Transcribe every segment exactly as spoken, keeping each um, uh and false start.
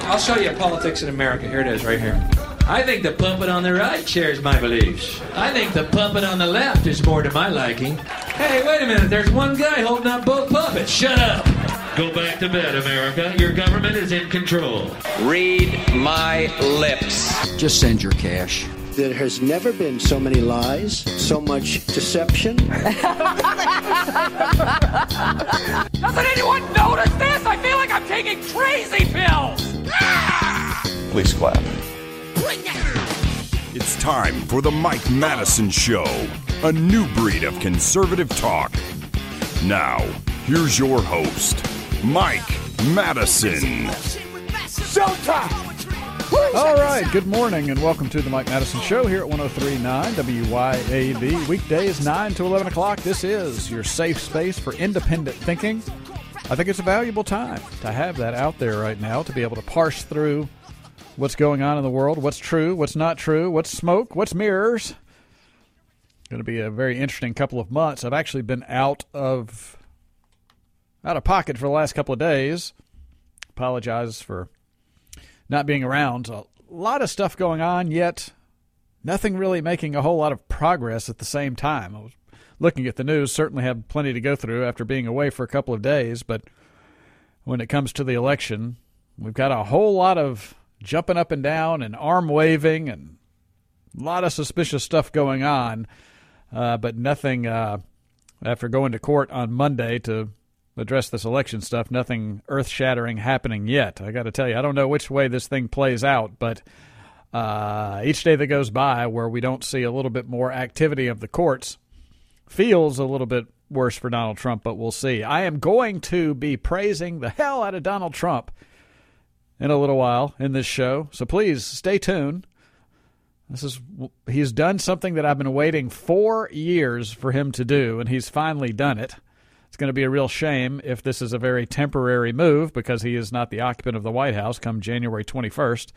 I'll show you politics in America. Here it is, right here. I think the puppet on the right shares my beliefs. I think the puppet on the left is more to my liking. Hey, wait a minute. There's one guy holding up both puppets. Shut up. Go back to bed, America. Your government is in control. Read my lips. Just send your cash. There has never been so many lies, so much deception. Doesn't anyone notice this? I feel like I'm taking crazy pills. Please clap. It's time for the Mike Madison Show, a new breed of conservative talk. Now, here's your host, Mike Madison. Showtime! All right, good morning and welcome to the Mike Madison Show here at one oh three point nine W Y A B. Weekdays nine to eleven o'clock. This is your safe space for independent thinking. I think it's a valuable time to have that out there right now, to be able to parse through what's going on in the world, what's true, what's not true, what's smoke, what's mirrors. Going to be a very interesting couple of months. I've actually been out of out of pocket for the last couple of days. Apologize for not being around. A lot of stuff going on, yet nothing really making a whole lot of progress at the same time. I was looking at the news, certainly have plenty to go through after being away for a couple of days, but when it comes to the election, we've got a whole lot of jumping up and down and arm waving and a lot of suspicious stuff going on, uh, but nothing, uh, after going to court on Monday to address this election stuff, nothing earth-shattering happening yet. I got to tell you, I don't know which way this thing plays out, but uh, each day that goes by where we don't see a little bit more activity of the courts feels a little bit worse for Donald Trump, but we'll see. I am going to be praising the hell out of Donald Trump in a little while in this show, so please stay tuned. This is he's done something that I've been waiting four years for him to do, and he's finally done it. It's going to be a real shame if this is a very temporary move, because he is not the occupant of the White House come January twenty-first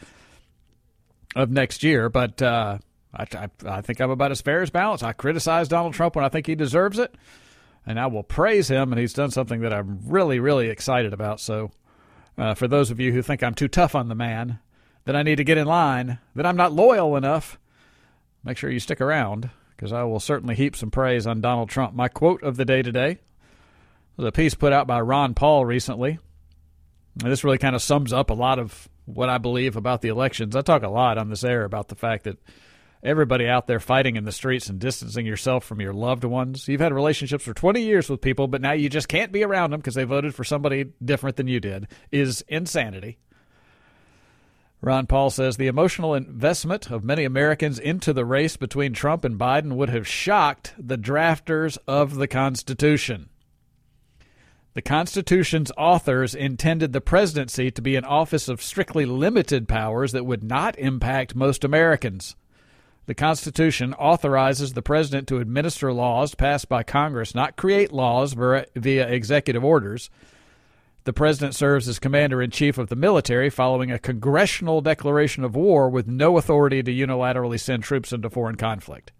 of next year. But uh, I, I, I think I'm about as fair as balanced. I criticize Donald Trump when I think he deserves it, and I will praise him, and he's done something that I'm really, really excited about. So uh, for those of you who think I'm too tough on the man, that I need to get in line, that I'm not loyal enough, make sure you stick around, because I will certainly heap some praise on Donald Trump. My quote of the day today was a piece put out by Ron Paul recently. And this really kind of sums up a lot of what I believe about the elections. I talk a lot on this air about the fact that everybody out there fighting in the streets and distancing yourself from your loved ones. You've had relationships for twenty years with people, but now you just can't be around them because they voted for somebody different than you did, is insanity. Ron Paul says the emotional investment of many Americans into the race between Trump and Biden would have shocked the drafters of the Constitution. The Constitution's authors intended the presidency to be an office of strictly limited powers that would not impact most Americans. The Constitution authorizes the president to administer laws passed by Congress, not create laws via executive orders. The president serves as commander-in-chief of the military following a congressional declaration of war with no authority to unilaterally send troops into foreign conflict.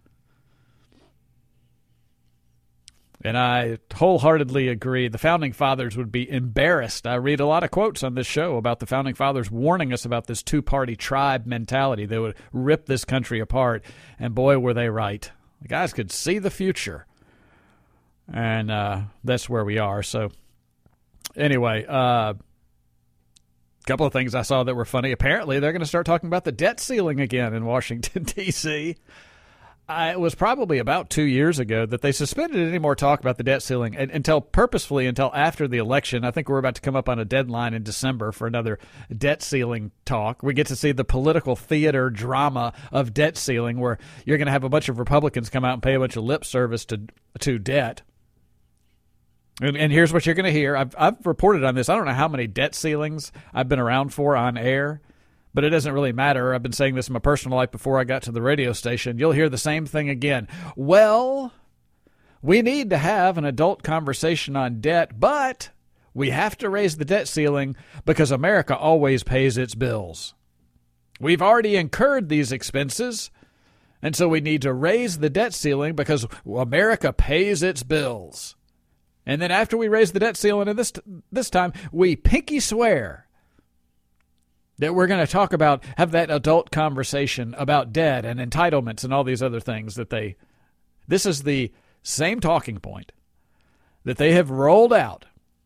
And I wholeheartedly agree. The Founding Fathers would be embarrassed. I read a lot of quotes on this show about the Founding Fathers warning us about this two-party tribe mentality. They would rip this country apart, and boy, were they right. The guys could see the future, and uh, that's where we are. So anyway, a uh, couple of things I saw that were funny. Apparently, they're going to start talking about the debt ceiling again in Washington, D C I, it was probably about two years ago that they suspended any more talk about the debt ceiling and, until purposefully until after the election. I think we're about to come up on a deadline in December for another debt ceiling talk. We get to see the political theater drama of debt ceiling, where you're going to have a bunch of Republicans come out and pay a bunch of lip service to to debt. And, and here's what you're going to hear. I've, I've reported on this. I don't know how many debt ceilings I've been around for on air, but it doesn't really matter. I've been saying this in my personal life before I got to the radio station. You'll hear the same thing again. Well, we need to have an adult conversation on debt, but we have to raise the debt ceiling because America always pays its bills. We've already incurred these expenses, and so we need to raise the debt ceiling because America pays its bills. And then after we raise the debt ceiling, and this this time we pinky swear that we're going to talk about, have that adult conversation about debt and entitlements and all these other things that they, this is the same talking point that they have rolled out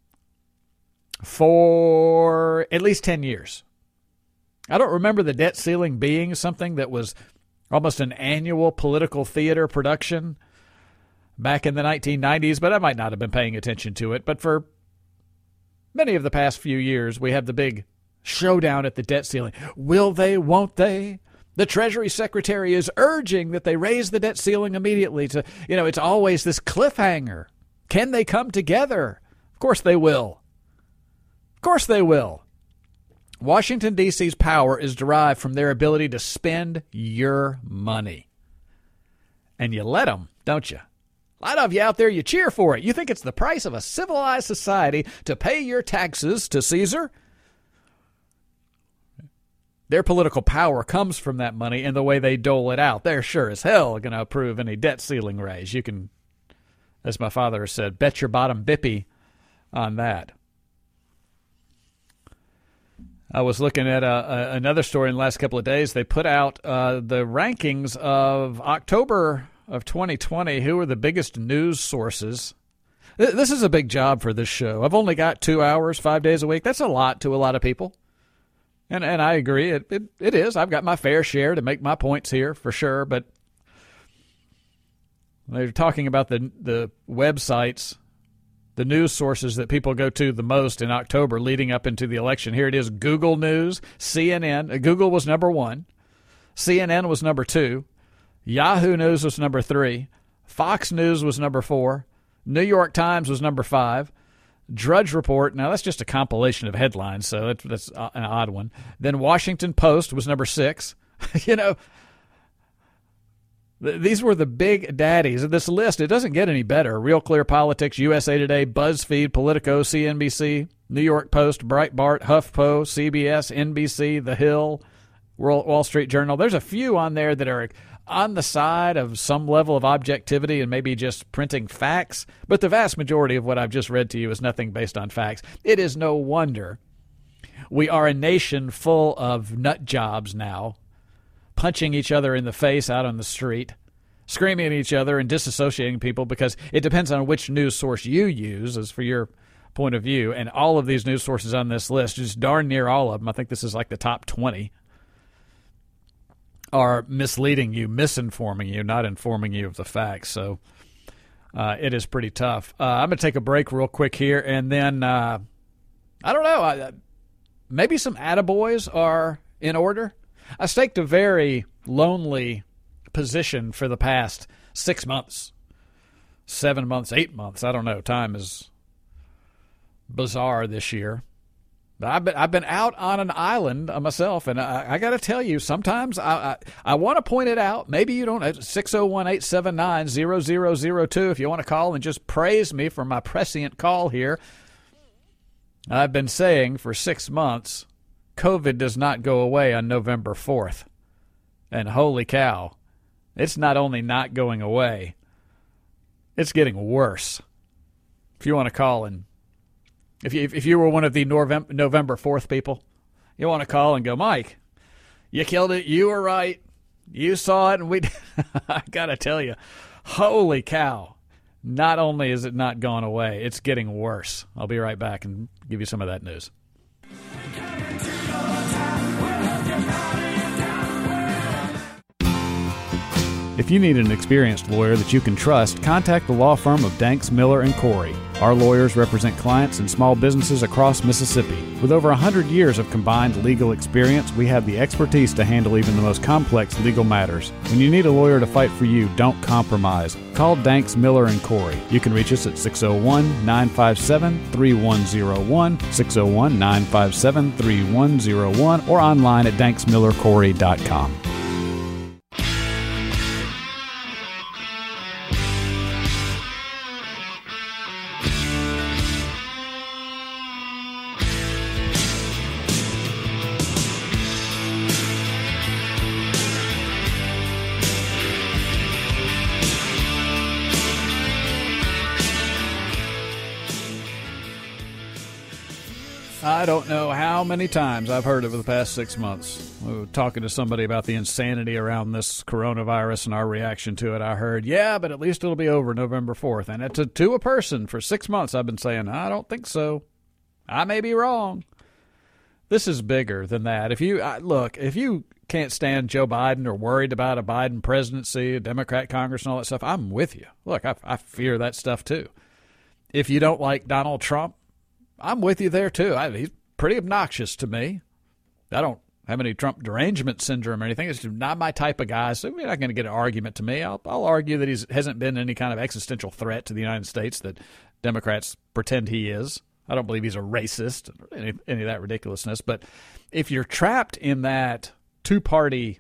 for at least ten years. I don't remember the debt ceiling being something that was almost an annual political theater production back in the nineteen nineties, but I might not have been paying attention to it. But for many of the past few years, we have the big showdown at the debt ceiling. Will they, won't they? The Treasury Secretary is urging that they raise the debt ceiling immediately. To, you know, it's always this cliffhanger. Can they come together? Of course they will. Of course they will. Washington, D C's power is derived from their ability to spend your money. And you let them, don't you? A lot of you out there, you cheer for it. You think it's the price of a civilized society to pay your taxes to Caesar? Their political power comes from that money and the way they dole it out. They're sure as hell going to approve any debt ceiling raise. You can, as my father said, bet your bottom bippy on that. I was looking at a, a, another story in the last couple of days. They put out uh, the rankings of October of twenty twenty. Who are the biggest news sources? This is a big job for this show. I've only got two hours, five days a week. That's a lot to a lot of people. And and I agree, it, it it is. I've got my fair share to make my points here for sure. But they're talking about the the websites, the news sources that people go to the most in October leading up into the election. Here it is: Google News, C N N. Google was number one, C N N was number two, Yahoo News was number three, Fox News was number four, New York Times was number five. Drudge Report, now that's just a compilation of headlines, so that's, that's an odd one. Then Washington Post was number six. you know, th- these were the big daddies of this list. It doesn't get any better. Real Clear Politics, U S A Today, BuzzFeed, Politico, C N B C, New York Post, Breitbart, HuffPo, C B S, N B C, The Hill, World, Wall Street Journal. There's a few on there that are on the side of some level of objectivity and maybe just printing facts, but the vast majority of what I've just read to you is nothing based on facts. It is no wonder we are a nation full of nut jobs now, punching each other in the face out on the street, screaming at each other and disassociating people because it depends on which news source you use as for your point of view. And all of these news sources on this list, just darn near all of them, I think this is like the top twenty, are misleading you, misinforming you, not informing you of the facts. So uh, it is pretty tough. Uh, I'm going to take a break real quick here, and then, uh, I don't know, I, maybe some attaboys are in order. I staked a very lonely position for the past six months, seven months, eight months. I don't know. Time is bizarre this year. I've been, I've been out on an island myself, and I, I got to tell you, sometimes I, I, I want to point it out. Maybe you don't. six oh one, eight seven nine, zero zero zero two if you want to call and just praise me for my prescient call here. I've been saying for six months, COVID does not go away on November fourth. And holy cow, it's not only not going away, it's getting worse. If you want to call and If you if you were one of the November fourth people, you want to call and go, Mike, you killed it. You were right. You saw it. And we, I got to tell you, holy cow. Not only is it not gone away, it's getting worse. I'll be right back and give you some of that news. If you need an experienced lawyer that you can trust, contact the law firm of Danks, Miller and Corey. Our lawyers represent clients and small businesses across Mississippi. With over one hundred years of combined legal experience, we have the expertise to handle even the most complex legal matters. When you need a lawyer to fight for you, don't compromise. Call Danks, Miller and Corey. You can reach us at six oh one, nine five seven, three one oh one, six oh one, nine five seven, three one oh one, or online at danks miller corey dot com. I don't know how many times I've heard over the past six months. We were talking to somebody about the insanity around this coronavirus and our reaction to it. I heard, yeah, but at least it'll be over November fourth. And to, to a person for six months, I've been saying, I don't think so. I may be wrong. This is bigger than that. If you I, look, if you can't stand Joe Biden or worried about a Biden presidency, a Democrat Congress and all that stuff, I'm with you. Look, I, I fear that stuff too. If you don't like Donald Trump, I'm with you there, too. I, he's pretty obnoxious to me. I don't have any Trump derangement syndrome or anything. It's not my type of guy, so you're not going to get an argument to me. I'll, I'll argue that he hasn't been any kind of existential threat to the United States that Democrats pretend he is. I don't believe he's a racist, any, any of that ridiculousness. But if you're trapped in that two-party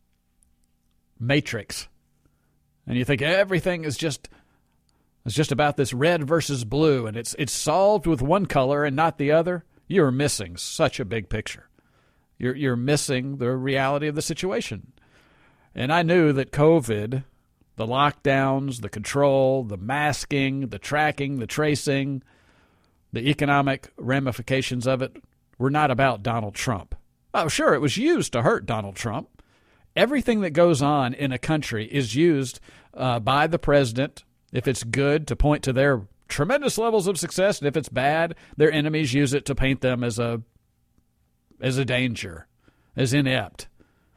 matrix and you think everything is just – It's just about this red versus blue, and it's it's solved with one color and not the other, you're missing such a big picture. You're you're missing the reality of the situation. And I knew that COVID, the lockdowns, the control, the masking, the tracking, the tracing, the economic ramifications of it were not about Donald Trump. Oh, sure, it was used to hurt Donald Trump. Everything that goes on in a country is used uh, by the president. If it's good, to point to their tremendous levels of success, and if it's bad, their enemies use it to paint them as a as a danger, as inept.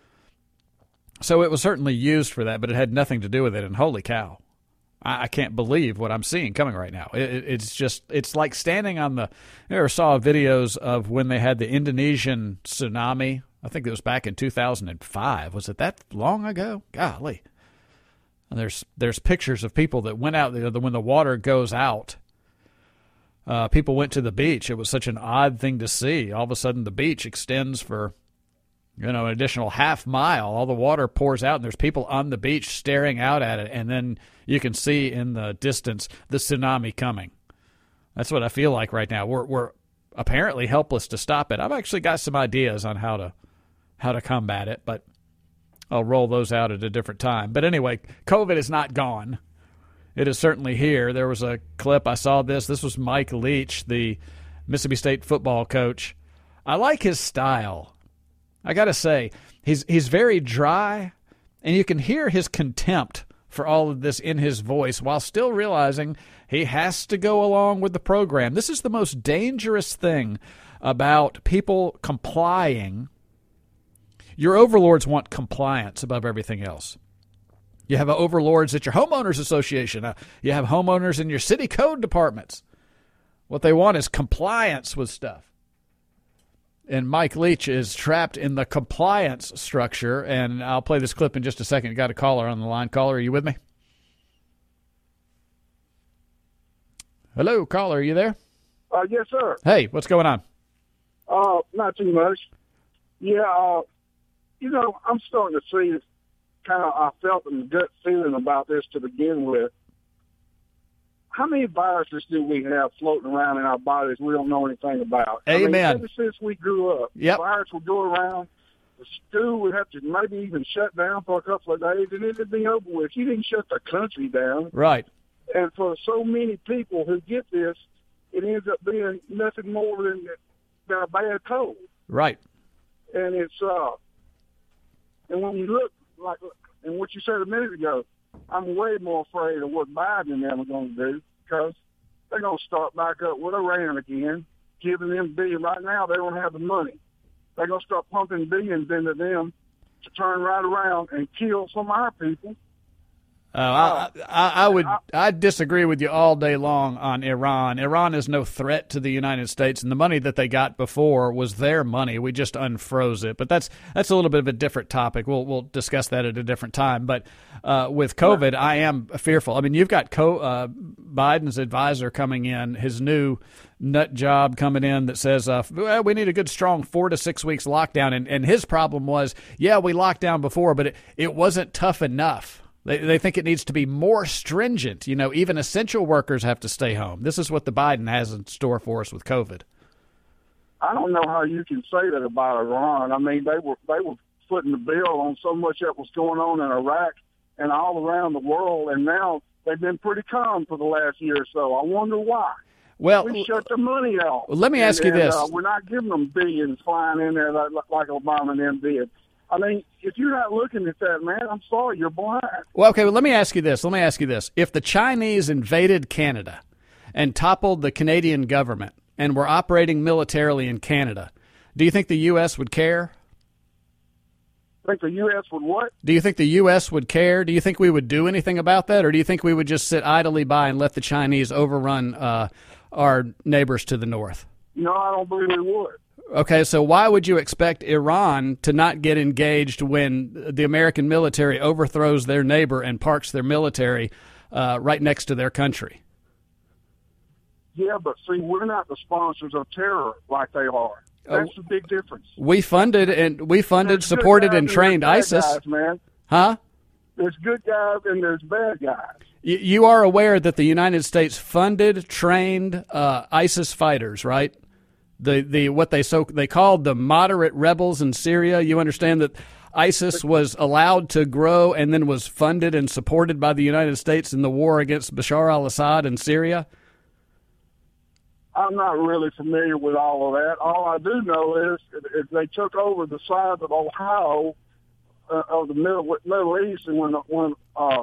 So it was certainly used for that, but it had nothing to do with it. And holy cow, I, I can't believe what I'm seeing coming right now. It, it, it's just, it's like standing on the, you ever saw videos of when they had the Indonesian tsunami? I think it was back in two thousand five. Was it that long ago? Golly. And there's there's pictures of people that went out there when the water goes out. Uh, people went to the beach. It was such an odd thing to see. All of a sudden, the beach extends for, you know, an additional half mile. All the water pours out, and there's people on the beach staring out at it. And then you can see in the distance the tsunami coming. That's what I feel like right now. We're we're apparently helpless to stop it. I've actually got some ideas on how to how to combat it, but I'll roll those out at a different time. But anyway, COVID is not gone. It is certainly here. There was a clip. I saw this. This was Mike Leach, the Mississippi State football coach. I like his style. I got to say, he's he's very dry, and you can hear his contempt for all of this in his voice while still realizing he has to go along with the program. This is the most dangerous thing about people complying. Your overlords want compliance above everything else. You have overlords at your homeowners association. Uh, you have homeowners in your city code departments. What they want is compliance with stuff. And Mike Leach is trapped in the compliance structure. And I'll play this clip in just a second. Got a caller on the line. Caller, are you with me? Hello, caller. Are you there? Uh, yes, sir. Hey, what's going on? Uh, not too much. Yeah, uh, you know, I'm starting to see kind of, I felt a gut feeling about this to begin with. How many viruses do we have floating around in our bodies we don't know anything about? Amen. I mean, ever since we grew up, yep. the virus would go around. The school would have to maybe even shut down for a couple of days, and it'd be over with. You didn't shut the country down. Right. And for so many people who get this, it ends up being nothing more than, than a bad cold. Right. And it's, uh, and when you look, like, and what you said a minute ago, I'm way more afraid of what Biden and them are going to do, because they're going to start back up with Iran again, giving them billions. Right now, they don't have the money. They're going to start pumping billions into them to turn right around and kill some of our people. Uh, I, I, I would I disagree with you all day long on Iran. Iran is no threat to the United States, and the money that they got before was their money. We just unfroze it. But that's that's a little bit of a different topic. We'll we'll discuss that at a different time. But uh, with COVID, I am fearful. I mean, you've got Co- uh, Biden's advisor coming in, his new nut job coming in that says, uh, well, we need a good, strong four to six weeks lockdown. And, and his problem was, yeah, we locked down before, but it, it wasn't tough enough. They they think it needs to be more stringent. You know, even essential workers have to stay home. This is what the Biden has in store for us with COVID. I don't know how you can say that about Iran. I mean, they were they were footing the bill on so much that was going on in Iraq and all around the world, and now they've been pretty calm for the last year or so. I wonder why. Well, we shut the money off. Well, let me ask and, you this. And, uh, we're not giving them billions flying in there like, like Obama and them did. I mean, if you're not looking at that, man, I'm sorry, you're blind. Well, okay, well, let me ask you this. Let me ask you this. If the Chinese invaded Canada and toppled the Canadian government and were operating militarily in Canada, do you think the U S would care? Think the U S would what? Do you think the U S would care? Do you think we would do anything about that? Or do you think we would just sit idly by and let the Chinese overrun uh, our neighbors to the north? No, I don't believe we would. Okay, so why would you expect Iran to not get engaged when the American military overthrows their neighbor and parks their military uh, right next to their country? Yeah, but see, we're not the sponsors of terror like they are. That's the big difference. We funded and we funded, There's supported, and trained ISIS. Guys, man. Huh? There's good guys and there's bad guys. You, you are aware that the United States funded, trained uh, ISIS fighters, right? The the what they so they called the moderate rebels in Syria. You understand that ISIS was allowed to grow and then was funded and supported by the United States in the war against Bashar al-Assad in Syria? I'm not really familiar with all of that. All I do know is, is they took over the side of Ohio uh, of the Middle Middle East, and when when uh,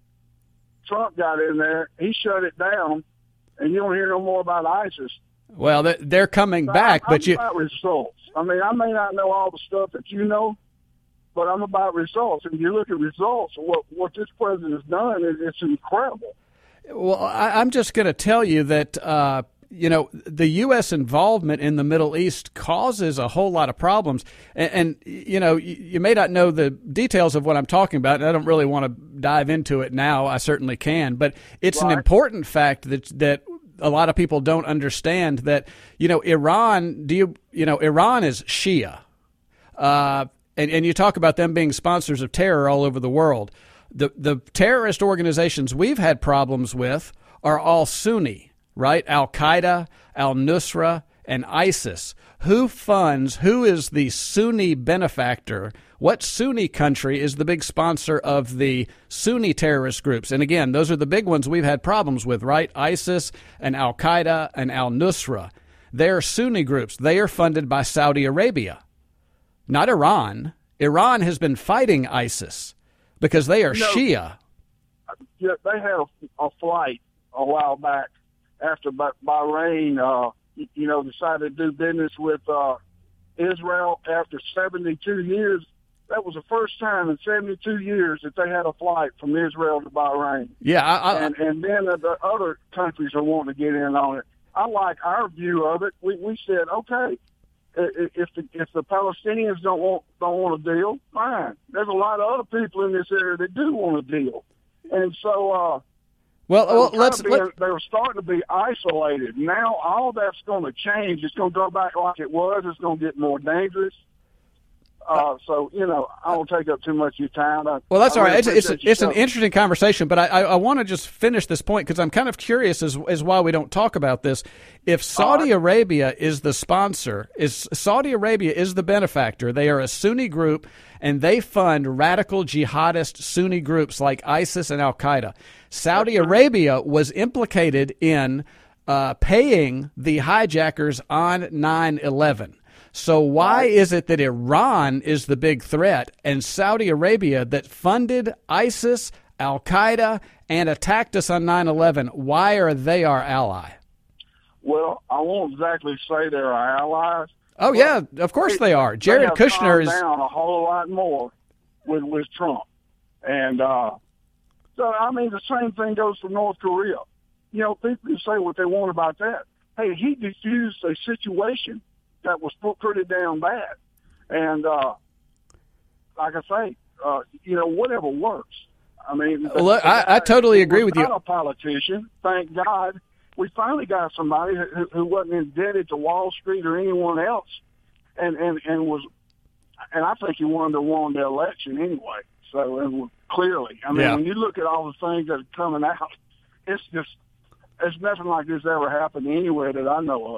Trump got in there, he shut it down, and you don't hear no more about ISIS. Well, they're coming so back, I'm, but I'm you. about results. I mean, I may not know all the stuff that you know, but I'm about results. And you look at results, what what this president has done is it's incredible. Well, I, I'm just going to tell you that. Uh, You know, the U S involvement in the Middle East causes a whole lot of problems. And, and you know, you, you may not know the details of what I'm talking about, and I don't really want to dive into it now. I certainly can. But it's right. an important fact that that a lot of people don't understand that, you know, Iran, do you, you know, Iran is Shia. Uh, and, and you talk about them being sponsors of terror all over the world. The, the terrorist organizations we've had problems with are all Sunni. Right? Al-Qaeda, al-Nusra, and ISIS. Who funds, who is the Sunni benefactor? What Sunni country is the big sponsor of the Sunni terrorist groups? And again, those are the big ones we've had problems with, right? ISIS and Al-Qaeda and al-Nusra. They're Sunni groups. They are funded by Saudi Arabia, not Iran. Iran has been fighting ISIS because they are you know, Shia. Yeah, they had a, a flight a while back after Bahrain, uh, you know, decided to do business with uh, Israel after seventy-two years. That was the first time in seventy-two years that they had a flight from Israel to Bahrain. Yeah, I, I, and and then the other countries are wanting to get in on it. I like our view of it. We we said, okay, if the if the Palestinians don't want don't want a deal, fine. There's a lot of other people in this area that do want a deal, and so. uh Well, well let's. Be, let, they were starting to be isolated. Now all that's going to change. It's going to go back like it was. It's going to get more dangerous. Uh, so you know, I won't take up too much of your time. I, well, that's I all really right. It's it's, it's an show. interesting conversation, but I I, I want to just finish this point because I'm kind of curious as as why we don't talk about this. If Saudi right. Arabia is the sponsor, is Saudi Arabia is the benefactor. They are a Sunni group, and they fund radical jihadist Sunni groups like ISIS and Al Qaeda. Saudi Arabia was implicated in uh, paying the hijackers on nine eleven. So why is it that Iran is the big threat and Saudi Arabia that funded ISIS, Al Qaeda, and attacked us on nine eleven? Why are they our ally? Well, I won't exactly say they're our allies. Oh yeah, of course they, they are. Jared they have Kushner is down a whole lot more with with Trump, and. uh So, I mean, the same thing goes for North Korea. You know, people can say what they want about that. Hey, he diffused a situation that was pretty damn bad. And, uh, like I say, uh, you know, whatever works. I mean, the, Look, the I, I totally agree with you. Not a politician, thank God. We finally got somebody who, who wasn't indebted to Wall Street or anyone else, and, and, and was, and I think he wanted to won the election anyway. So, and clearly, I mean, yeah. when you look at all the things that are coming out, it's just, it's nothing like this ever happened anywhere that I know of.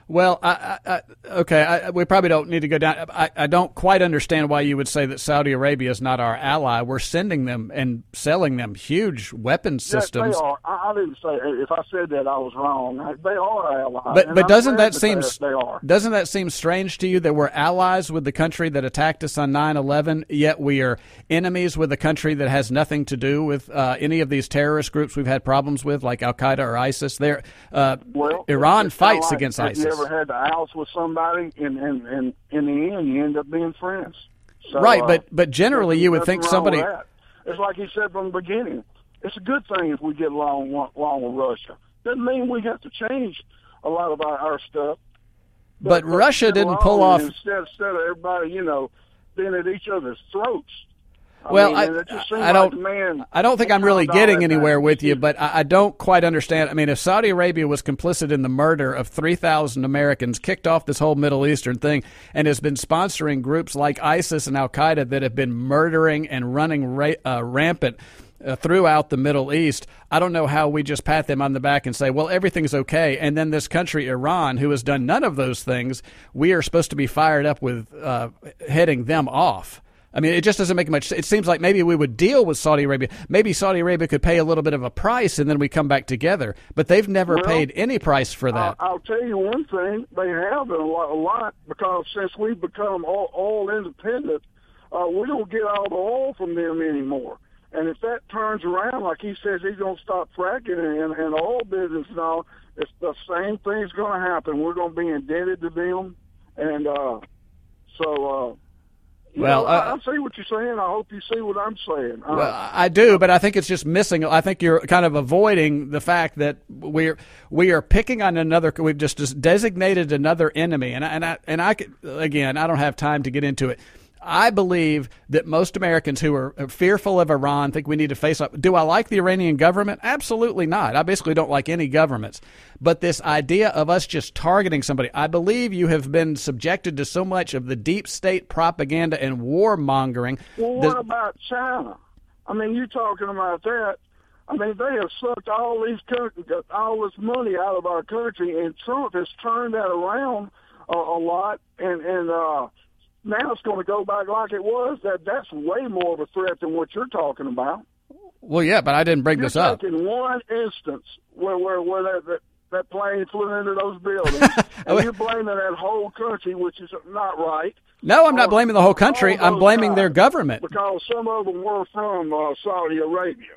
Well, I, I, okay, I, we probably don't need to go down. I, I don't quite understand why you would say that Saudi Arabia is not our ally. We're sending them and selling them huge weapons systems. Yes, they are. I, I didn't say. If I said that, I was wrong. They are our allies. But but I'm doesn't glad that seem they are. doesn't that seem strange to you that we're allies with the country that attacked us on nine eleven, yet we are enemies with a country that has nothing to do with uh, any of these terrorist groups we've had problems with, like Al Qaeda or ISIS? There, uh, well, Iran fights like, against have ISIS. You ever had to oust with somebody, and, and, and in the end, you end up being friends. So, right, uh, but but generally, you would think somebody. It's like he said from the beginning. It's a good thing if we get along along with Russia. Doesn't mean we have to change a lot of our, our stuff. But, but Russia didn't pull off. Instead, instead of everybody, you know, being at each other's throats. I well, mean, I, I don't. Like, man, I don't think I'm really getting anywhere time. with you, but I, I don't quite understand. I mean, if Saudi Arabia was complicit in the murder of three thousand Americans, kicked off this whole Middle Eastern thing, and has been sponsoring groups like ISIS and Al Qaeda that have been murdering and running ra- uh, rampant uh, throughout the Middle East, I don't know how we just pat them on the back and say, well, everything's okay. And then this country, Iran, who has done none of those things, we are supposed to be fired up with uh, heading them off. I mean, it just doesn't make much sense. It seems like maybe we would deal with Saudi Arabia. Maybe Saudi Arabia could pay a little bit of a price, and then we come back together. But they've never well, paid any price for that. I'll, I'll tell you one thing. They have a lot, a lot because since we've become all, all independent, uh, we don't get all the oil from them anymore. And if that turns around, like he says he's going to stop fracking and, and oil business and all, it's the same thing's going to happen. We're going to be indebted to them. And uh, so... Uh, You well, know, uh, I, I see what you're saying. I hope you see what I'm saying. Uh, well, I do, but I think it's just missing. I think you're kind of avoiding the fact that we're we are picking on another. We've just designated another enemy, and I, and I and I could, again, I don't have time to get into it. I believe that most Americans who are fearful of Iran think we need to face up. Do I like the Iranian government? Absolutely not. I basically don't like any governments. But this idea of us just targeting somebody, I believe you have been subjected to so much of the deep state propaganda and warmongering. Well, what the, about China? I mean, you're talking about that. I mean, they have sucked all these all this money out of our country, and Trump has turned that around uh, a lot, and and. uh Now it's going to go back like it was. That that's way more of a threat than what you're talking about. Well, yeah, but I didn't bring you're this up. In one instance where where, where that, that that plane flew into those buildings, and you're blaming that whole country, which is not right. No, I'm not blaming the whole country. I'm blaming their government because some of them were from uh, Saudi Arabia.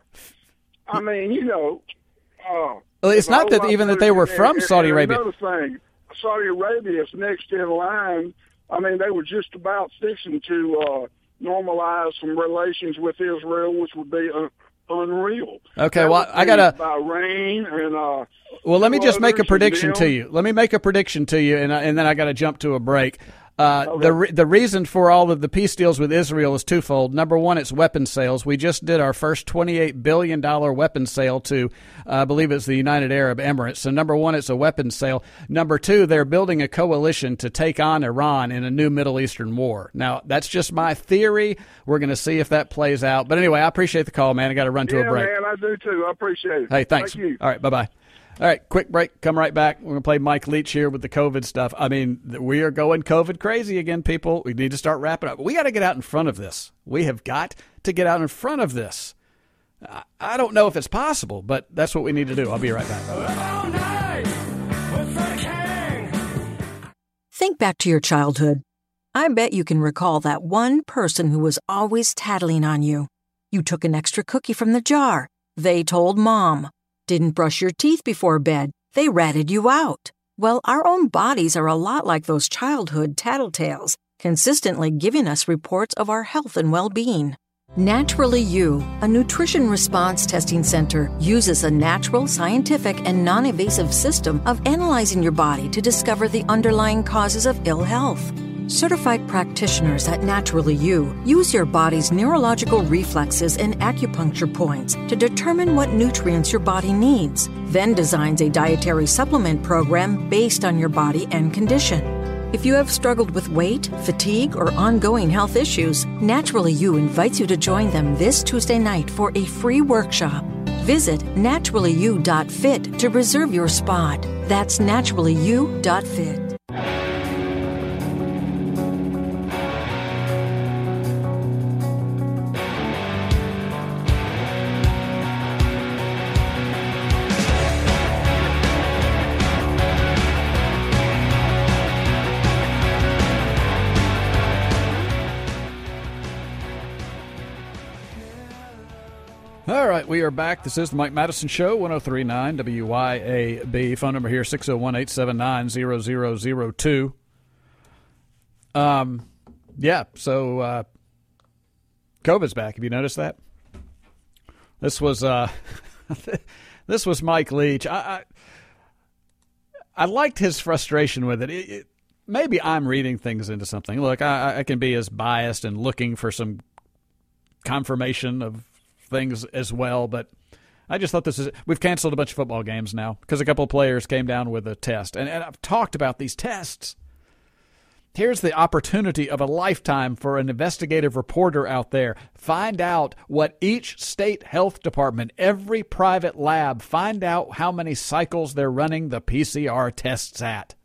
I mean, you know. Uh, well, it's not that even that they were from and, Saudi and Arabia. Another thing, Saudi Arabia is next in line. I mean, they were just about fixing to uh, normalize some relations with Israel, which would be uh, unreal. Okay, that well, I gotta. Bahrain and. Uh, well, let me just make a prediction to you. Let me make a prediction to you, and and then I got to jump to a break. Uh, okay. The re- the reason for all of the peace deals with Israel is twofold. Number one, it's weapons sales. We just did our first twenty-eight billion dollars weapons sale to, uh, I believe it's the United Arab Emirates. So number one, it's a weapons sale. Number two, they're building a coalition to take on Iran in a new Middle Eastern war. Now, that's just my theory. We're going to see if that plays out. But anyway, I appreciate the call, man. I got to run to yeah, a break. Yeah, man, I do too. I appreciate it. Hey, thanks. Thank you. All right, bye-bye. All right, quick break. Come right back. We're going to play Mike Leach here with the COVID stuff. I mean, we are going COVID crazy again, people. We need to start wrapping up. We got to get out in front of this. We have got to get out in front of this. I don't know if it's possible, but that's what we need to do. I'll be right back. Think back to your childhood. I bet you can recall that one person who was always tattling on you. You took an extra cookie from the jar. They told mom. Didn't brush your teeth before bed. They ratted you out. Well, our own bodies are a lot like those childhood tattletales, consistently giving us reports of our health and well-being. Naturally You, a nutrition response testing center, uses a natural, scientific, and non-invasive system of analyzing your body to discover the underlying causes of ill health. Certified practitioners at Naturally You use your body's neurological reflexes and acupuncture points to determine what nutrients your body needs, then designs a dietary supplement program based on your body and condition. If you have struggled with weight, fatigue, or ongoing health issues, Naturally You invites you to join them this Tuesday night for a free workshop. Visit naturally you dot fit to reserve your spot. That's naturally you dot fit. All right, we are back. This is the Mike Madison Show, one oh three point nine W Y A B. Phone number here, six oh one, eight seven nine, zero zero zero two. Um, yeah, so uh, COVID's back. Have you noticed that? This was uh, this was Mike Leach. I, I I liked his frustration with it. It, it. Maybe I'm reading things into something. Look, I, I can be as biased and looking for some confirmation of things as well, but I just thought this is we've canceled a bunch of football games now because a couple of players came down with a test, and, and I've talked about these tests. Here's the opportunity of a lifetime for an investigative reporter out there. Find out what each state health department, every private lab, find out how many cycles they're running the P C R tests at.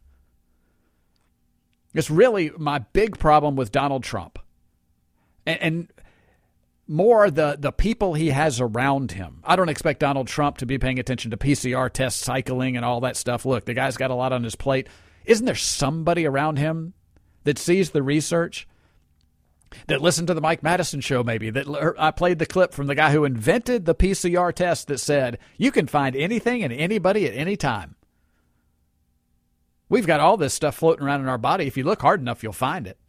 It's really my big problem with Donald Trump. And, and more the, the people he has around him. I don't expect Donald Trump to be paying attention to P C R test cycling and all that stuff. Look, the guy's got a lot on his plate. Isn't there somebody around him that sees the research, that listened to the Mike Madison Show maybe, that I played the clip from the guy who invented the P C R test that said you can find anything and anybody at any time. We've got all this stuff floating around in our body. If you look hard enough, you'll find it.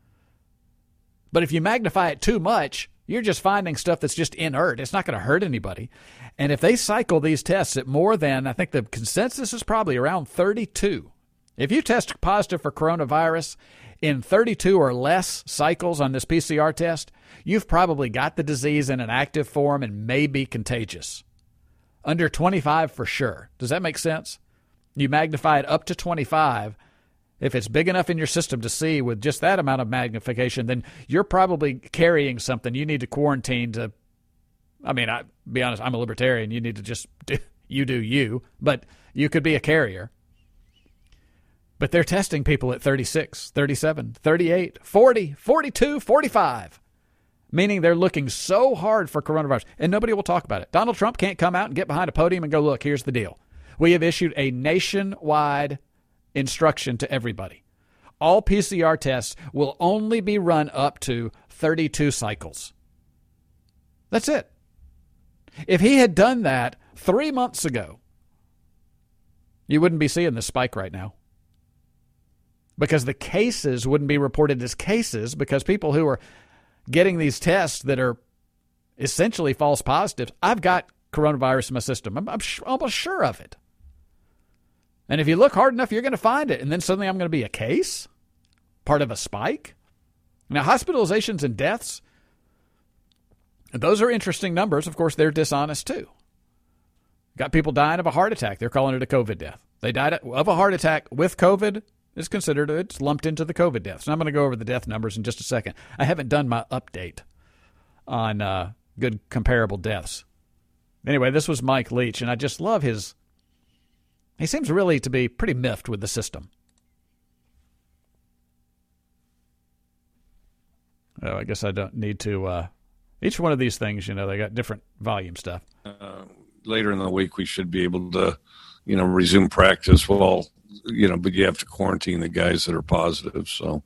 But if you magnify it too much, you're just finding stuff that's just inert. It's not going to hurt anybody. And if they cycle these tests at more than, I think the consensus is probably around thirty-two. If you test positive for coronavirus in thirty-two or less cycles on this P C R test, you've probably got the disease in an active form and may be contagious. Under twenty-five for sure. Does that make sense? You magnify it up to twenty-five. If it's big enough in your system to see with just that amount of magnification, then you're probably carrying something. You need to quarantine to, I mean, I be honest, I'm a libertarian. You need to just do, you do you, but you could be a carrier. But they're testing people at thirty-six, thirty-seven, thirty-eight, forty, forty-two, forty-five, meaning they're looking so hard for coronavirus, and nobody will talk about it. Donald Trump can't come out and get behind a podium and go, look, here's the deal. We have issued a nationwide instruction to everybody. All P C R tests will only be run up to thirty-two cycles. That's it. If he had done that three months ago, you wouldn't be seeing this spike right now. Because the cases wouldn't be reported as cases, because people who are getting these tests that are essentially false positives, I've got coronavirus in my system. I'm, I'm sh- almost sure of it. And if you look hard enough, you're going to find it. And then suddenly I'm going to be a case, part of a spike. Now, hospitalizations and deaths, those are interesting numbers. Of course, they're dishonest too. Got people dying of a heart attack. They're calling it a COVID death. They died of a heart attack with COVID. It's considered, it's lumped into the COVID deaths. And I'm going to go over the death numbers in just a second. I haven't done my update on uh, good comparable deaths. Anyway, this was Mike Leach, and I just love his, he seems really to be pretty miffed with the system. Oh, I guess I don't need to, uh, each one of these things, you know, they got different volume stuff. Uh, later in the week, we should be able to, you know, resume practice. Well, you know, but you have to quarantine the guys that are positive. So,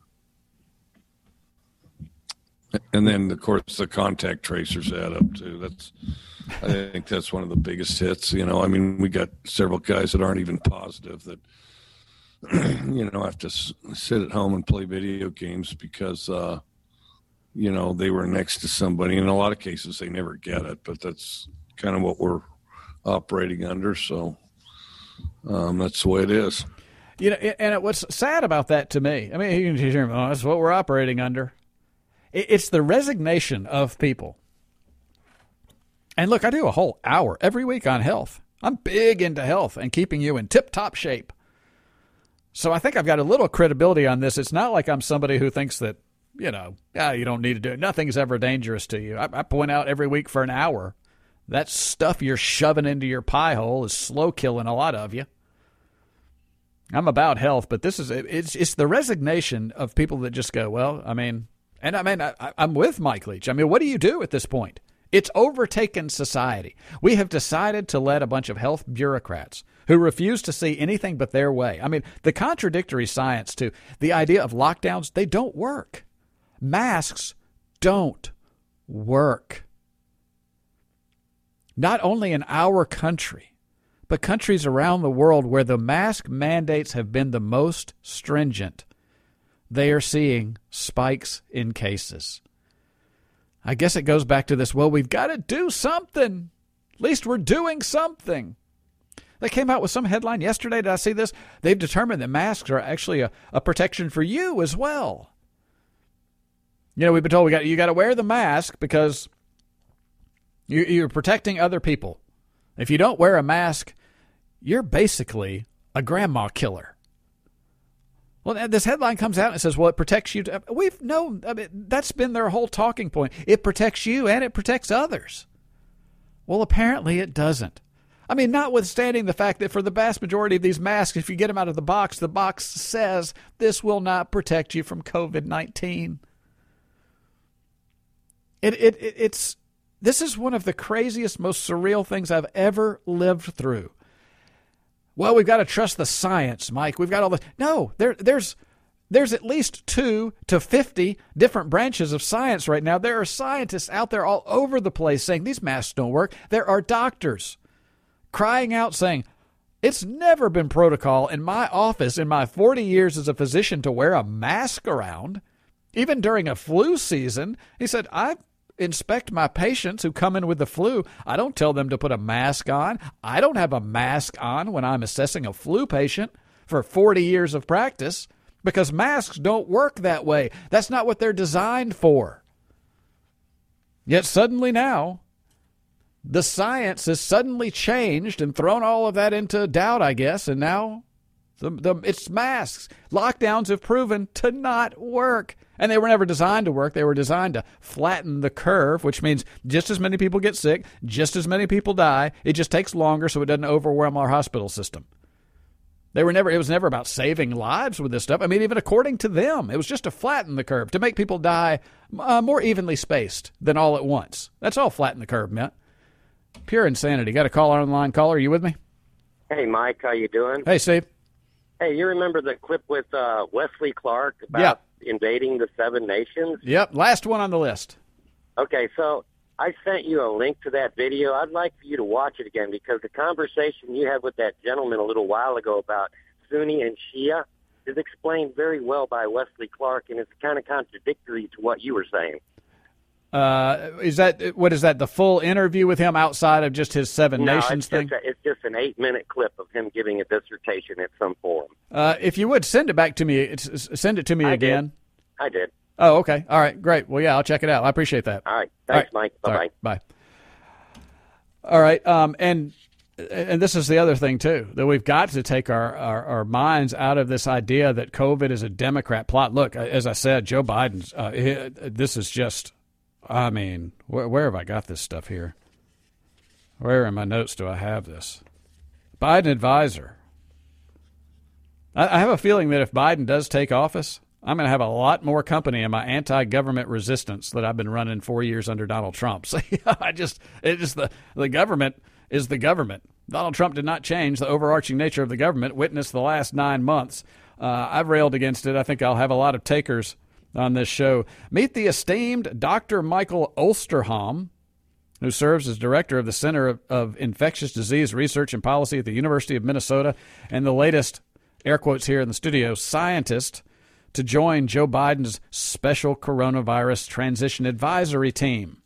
and then of course the contact tracers add up too. That's, I think that's one of the biggest hits. You know, I mean, we got several guys that aren't even positive that, you know, have to s- sit at home and play video games because, uh, you know, they were next to somebody. In a lot of cases, they never get it, but that's kind of what we're operating under. So um, that's the way it is. You know, and what's sad about that to me, I mean, you can hear me, oh, that's what we're operating under. It's the resignation of people. And look, I do a whole hour every week on health. I'm big into health and keeping you in tip-top shape. So I think I've got a little credibility on this. It's not like I'm somebody who thinks that, you know, ah, you don't need to do it. Nothing's ever dangerous to you. I, I point out every week for an hour, that stuff you're shoving into your pie hole is slow killing a lot of you. I'm about health, but this is it's it's the resignation of people that just go, well, I mean, and I mean, I, I'm with Mike Leach. I mean, what do you do at this point? It's overtaken society. We have decided to let a bunch of health bureaucrats who refuse to see anything but their way. I mean, the contradictory science to the idea of lockdowns, they don't work. Masks don't work. not only in our country, but countries around the world where the mask mandates have been the most stringent, they are seeing spikes in cases. I guess it goes back to this, well, we've got to do something. At least we're doing something. They came out with some headline yesterday. Did I see this? They've determined that masks are actually a, a protection for you as well. You know, we've been told we got you got to wear the mask because you, you're protecting other people. If you don't wear a mask, you're basically a grandma killer. Well, this headline comes out and says, well, it protects you. To, we've known, I mean, that's been their whole talking point. It protects you and it protects others. Well, apparently it doesn't. I mean, notwithstanding the fact that for the vast majority of these masks, if you get them out of the box, the box says this will not protect you from covid nineteen. It, it, it, it's, this is one of the craziest, most surreal things I've ever lived through. Well, we've got to trust the science, Mike. We've got all the no. There, there's, there's at least two to fifty different branches of science right now. There are scientists out there all over the place saying these masks don't work. There are doctors crying out saying it's never been protocol in my office in my forty years as a physician to wear a mask around, even during a flu season. He said I inspect my patients who come in with the flu. I don't tell them to put a mask on. I don't have a mask on when I'm assessing a flu patient for forty years of practice because masks don't work that way. That's not what they're designed for. Yet suddenly now, the science has suddenly changed and thrown all of that into doubt, I guess, and now the, the, it's masks. Lockdowns have proven to not work. And they were never designed to work. They were designed to flatten the curve, which means just as many people get sick, just as many people die. It just takes longer so it doesn't overwhelm our hospital system. They were never. It was never about saving lives with this stuff. I mean, even according to them, it was just to flatten the curve, to make people die uh, more evenly spaced than all at once. That's all flatten the curve meant. Pure insanity. Got a caller on the line. Caller, are you with me? Hey, Mike. How you doing? Hey, Steve. Hey, you remember the clip with uh, Wesley Clark about yeah. invading the seven nations? Yep, last one on the list. Okay, so I sent you a link to that video. I'd like for you to watch it again because the conversation you had with that gentleman a little while ago about Sunni and Shia is explained very well by Wesley Clark, and it's kind of contradictory to what you were saying. Uh, is that what is that? The full interview with him outside of just his Seven no, Nations it's thing? Just a, it's just an eight-minute clip of him giving a dissertation at some forum. Uh, if you would send it back to me, it's, send it to me I again. Did. I did. Oh, okay. All right, great. Well, yeah, I'll check it out. I appreciate that. All right. Thanks, All right. Mike. Bye-bye. Right. Bye. All right. Um, and and this is the other thing, too, that we've got to take our, our, our minds out of this idea that COVID is a Democrat plot. Look, as I said, Joe Biden's, uh, he, this is just, I mean, where, where have I got this stuff here? Where in my notes do I have this? Biden advisor. I, I have a feeling that if Biden does take office, I'm going to have a lot more company in my anti-government resistance that I've been running four years under Donald Trump. So I just, it just the, the government is the government. Donald Trump did not change the overarching nature of the government. Witness the last nine months. Uh, I've railed against it. I think I'll have a lot of takers on this show. Meet the esteemed Doctor Michael Osterholm, who serves as director of the Center of, of Infectious Disease Research and Policy at the University of Minnesota, and the latest, air quotes here in the studio, scientist to join Joe Biden's special coronavirus transition advisory team.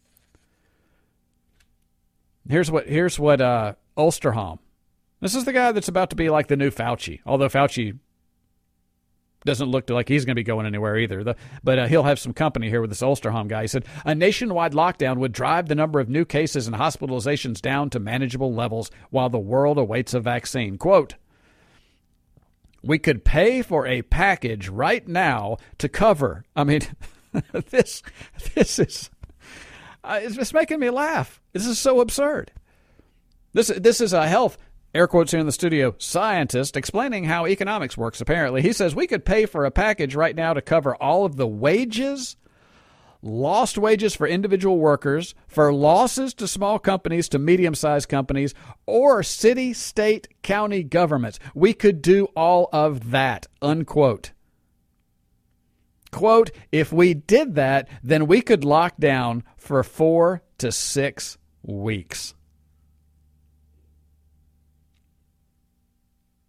Here's what here's what uh, Osterholm. This is the guy that's about to be like the new Fauci, although Fauci doesn't look like he's going to be going anywhere either. The, but uh, he'll have some company here with this Osterholm guy. He said a nationwide lockdown would drive the number of new cases and hospitalizations down to manageable levels while the world awaits a vaccine. Quote, we could pay for a package right now to cover. I mean, this this is uh, it's just making me laugh. This is so absurd. This this is a health, air quotes here in the studio, scientist explaining how economics works, apparently. He says we could pay for a package right now to cover all of the wages, lost wages for individual workers, for losses to small companies, to medium-sized companies, or city, state, county governments. We could do all of that, unquote. Quote, if we did that, then we could lock down for four to six weeks.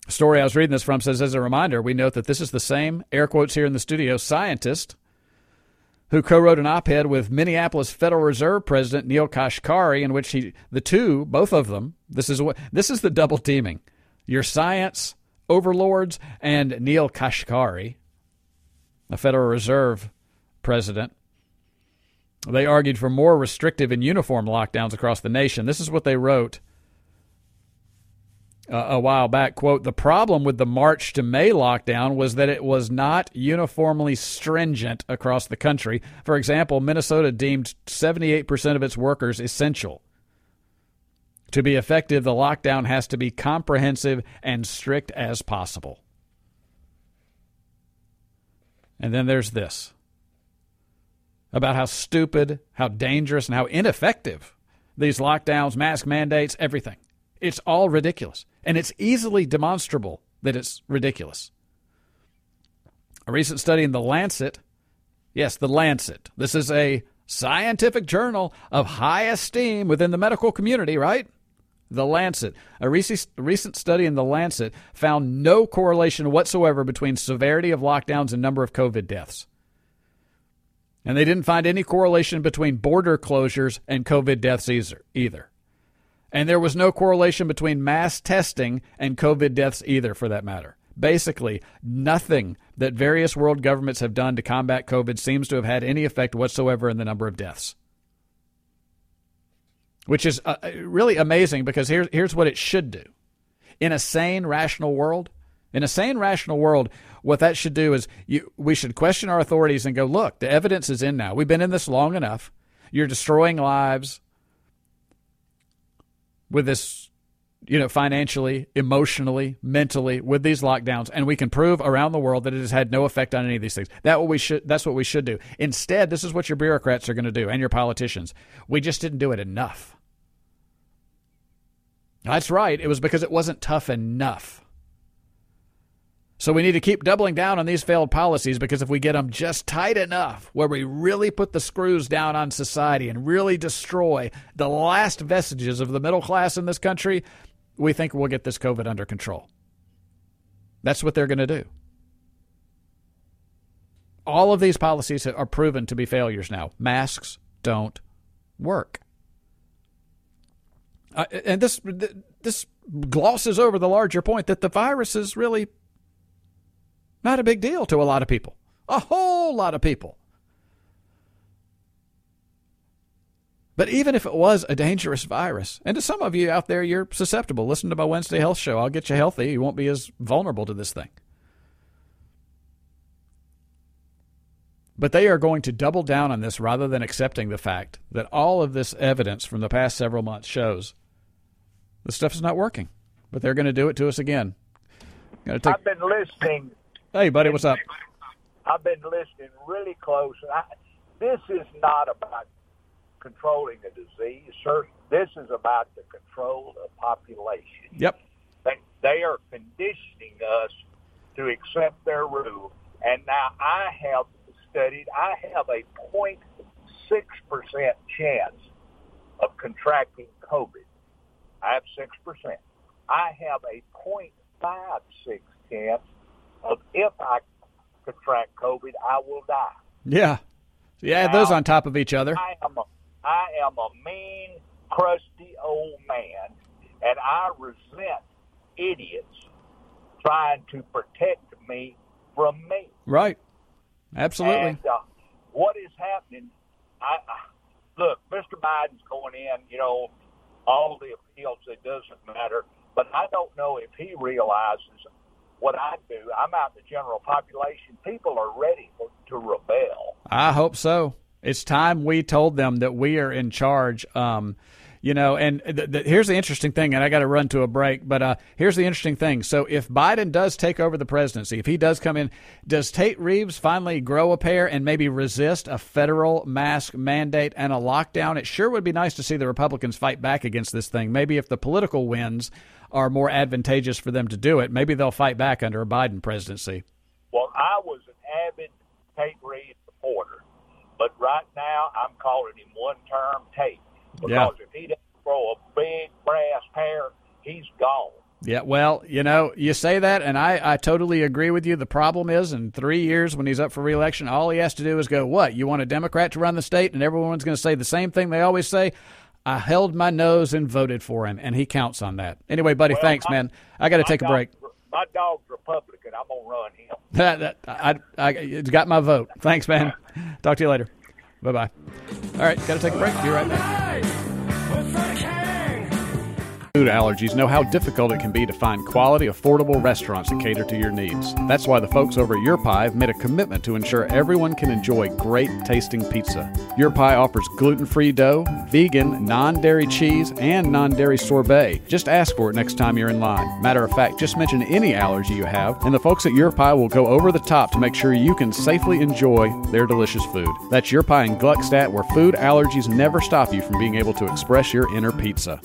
story I was reading this from says, as a reminder, we note that this is the same, air quotes here in the studio, scientist who co-wrote an op-ed with Minneapolis Federal Reserve President Neel Kashkari, in which he, the two, both of them, this is what this is the double teaming, your science overlords and Neel Kashkari, a Federal Reserve president. They argued for more restrictive and uniform lockdowns across the nation. This is what they wrote uh, a while back. Quote, the problem with the March to May lockdown was that it was not uniformly stringent across the country. For example, Minnesota deemed seventy-eight percent of its workers essential. To be effective, the lockdown has to be comprehensive and strict as possible. And then there's this about how stupid, how dangerous, and how ineffective these lockdowns, mask mandates, everything. It's all ridiculous. And it's easily demonstrable that it's ridiculous. A recent study in The Lancet, yes, The Lancet. This is a scientific journal of high esteem within the medical community, right? The Lancet. A recent, recent study in The Lancet found no correlation whatsoever between severity of lockdowns and number of COVID deaths. And they didn't find any correlation between border closures and COVID deaths either. And there was no correlation between mass testing and COVID deaths either, for that matter. Basically, nothing that various world governments have done to combat COVID seems to have had any effect whatsoever in the number of deaths. Which is uh, really amazing, because here, here's what it should do. In a sane, rational world, in a sane, rational world, what that should do is you, we should question our authorities and go, look, the evidence is in now. We've been in this long enough. You're destroying lives with this, you know, financially, emotionally, mentally, with these lockdowns, and we can prove around the world that it has had no effect on any of these things. That what we should. That's what we should do. Instead, this is what your bureaucrats are going to do, and your politicians. We just didn't do it enough. That's right. It was because it wasn't tough enough. So we need to keep doubling down on these failed policies, because if we get them just tight enough, where we really put the screws down on society and really destroy the last vestiges of the middle class in this country, we think we'll get this COVID under control. That's what they're going to do. All of these policies are proven to be failures now. Masks don't work. Uh, and this this glosses over the larger point that the virus is really not a big deal to a lot of people. A whole lot of people. But even if it was a dangerous virus, and to some of you out there, you're susceptible. Listen to my Wednesday health show. I'll get you healthy. You won't be as vulnerable to this thing. But they are going to double down on this rather than accepting the fact that all of this evidence from the past several months shows this stuff is not working. But they're going to do it to us again. Take... I've been listening. Hey, buddy, what's up? I've been listening really close. I, this is not about controlling a disease, sir. This is about the control of population. Yep. They, they are conditioning us to accept their rule. And now I have studied, I have a zero point six percent chance of contracting COVID. I have six percent. I have a zero point five six chance of, if I contract COVID, I will die. Yeah. You add those on top of each other. I am a, I am a mean, crusty old man, and I resent idiots trying to protect me from me. Right. Absolutely. And uh, what is happening, I, I look, Mister Biden's going in, you know, all the appeals, it doesn't matter, but I don't know if he realizes what I do. I'm out in the general population. People are ready for, to rebel. I hope so. It's time we told them that we are in charge. Um, you know, and th- th- here's the interesting thing, and I got to run to a break, but uh, here's the interesting thing. So if Biden does take over the presidency, if he does come in, does Tate Reeves finally grow a pair and maybe resist a federal mask mandate and a lockdown? It sure would be nice to see the Republicans fight back against this thing. Maybe if the political wins are more advantageous for them to do it, maybe they'll fight back under a Biden presidency. Well, I was an avid Tate Reeves supporter, but right now I'm calling him one-term Tate, because yeah. if he doesn't grow a big brass pair, he's gone. Yeah, well, you know, you say that, and I, I totally agree with you. The problem is, in three years when he's up for re-election, all he has to do is go, what, you want a Democrat to run the state? And everyone's going to say the same thing they always say. I held my nose and voted for him, and he counts on that. Anyway, buddy, well, thanks, my, man. I got to take dog, a break. My dog's Republican. I'm going to run him. that, that, I, I, it's got my vote. Thanks, man. Talk to you later. Bye-bye. All right, got to take a break. Be right back. Food allergies know how difficult it can be to find quality, affordable restaurants that cater to your needs. That's why the folks over at Your Pie have made a commitment to ensure everyone can enjoy great tasting pizza. Your Pie offers gluten-free dough, vegan, non-dairy cheese, and non-dairy sorbet. Just ask for it next time you're in line. Matter of fact, just mention any allergy you have, and the folks at Your Pie will go over the top to make sure you can safely enjoy their delicious food. That's Your Pie in Gluckstadt, where food allergies never stop you from being able to express your inner pizza.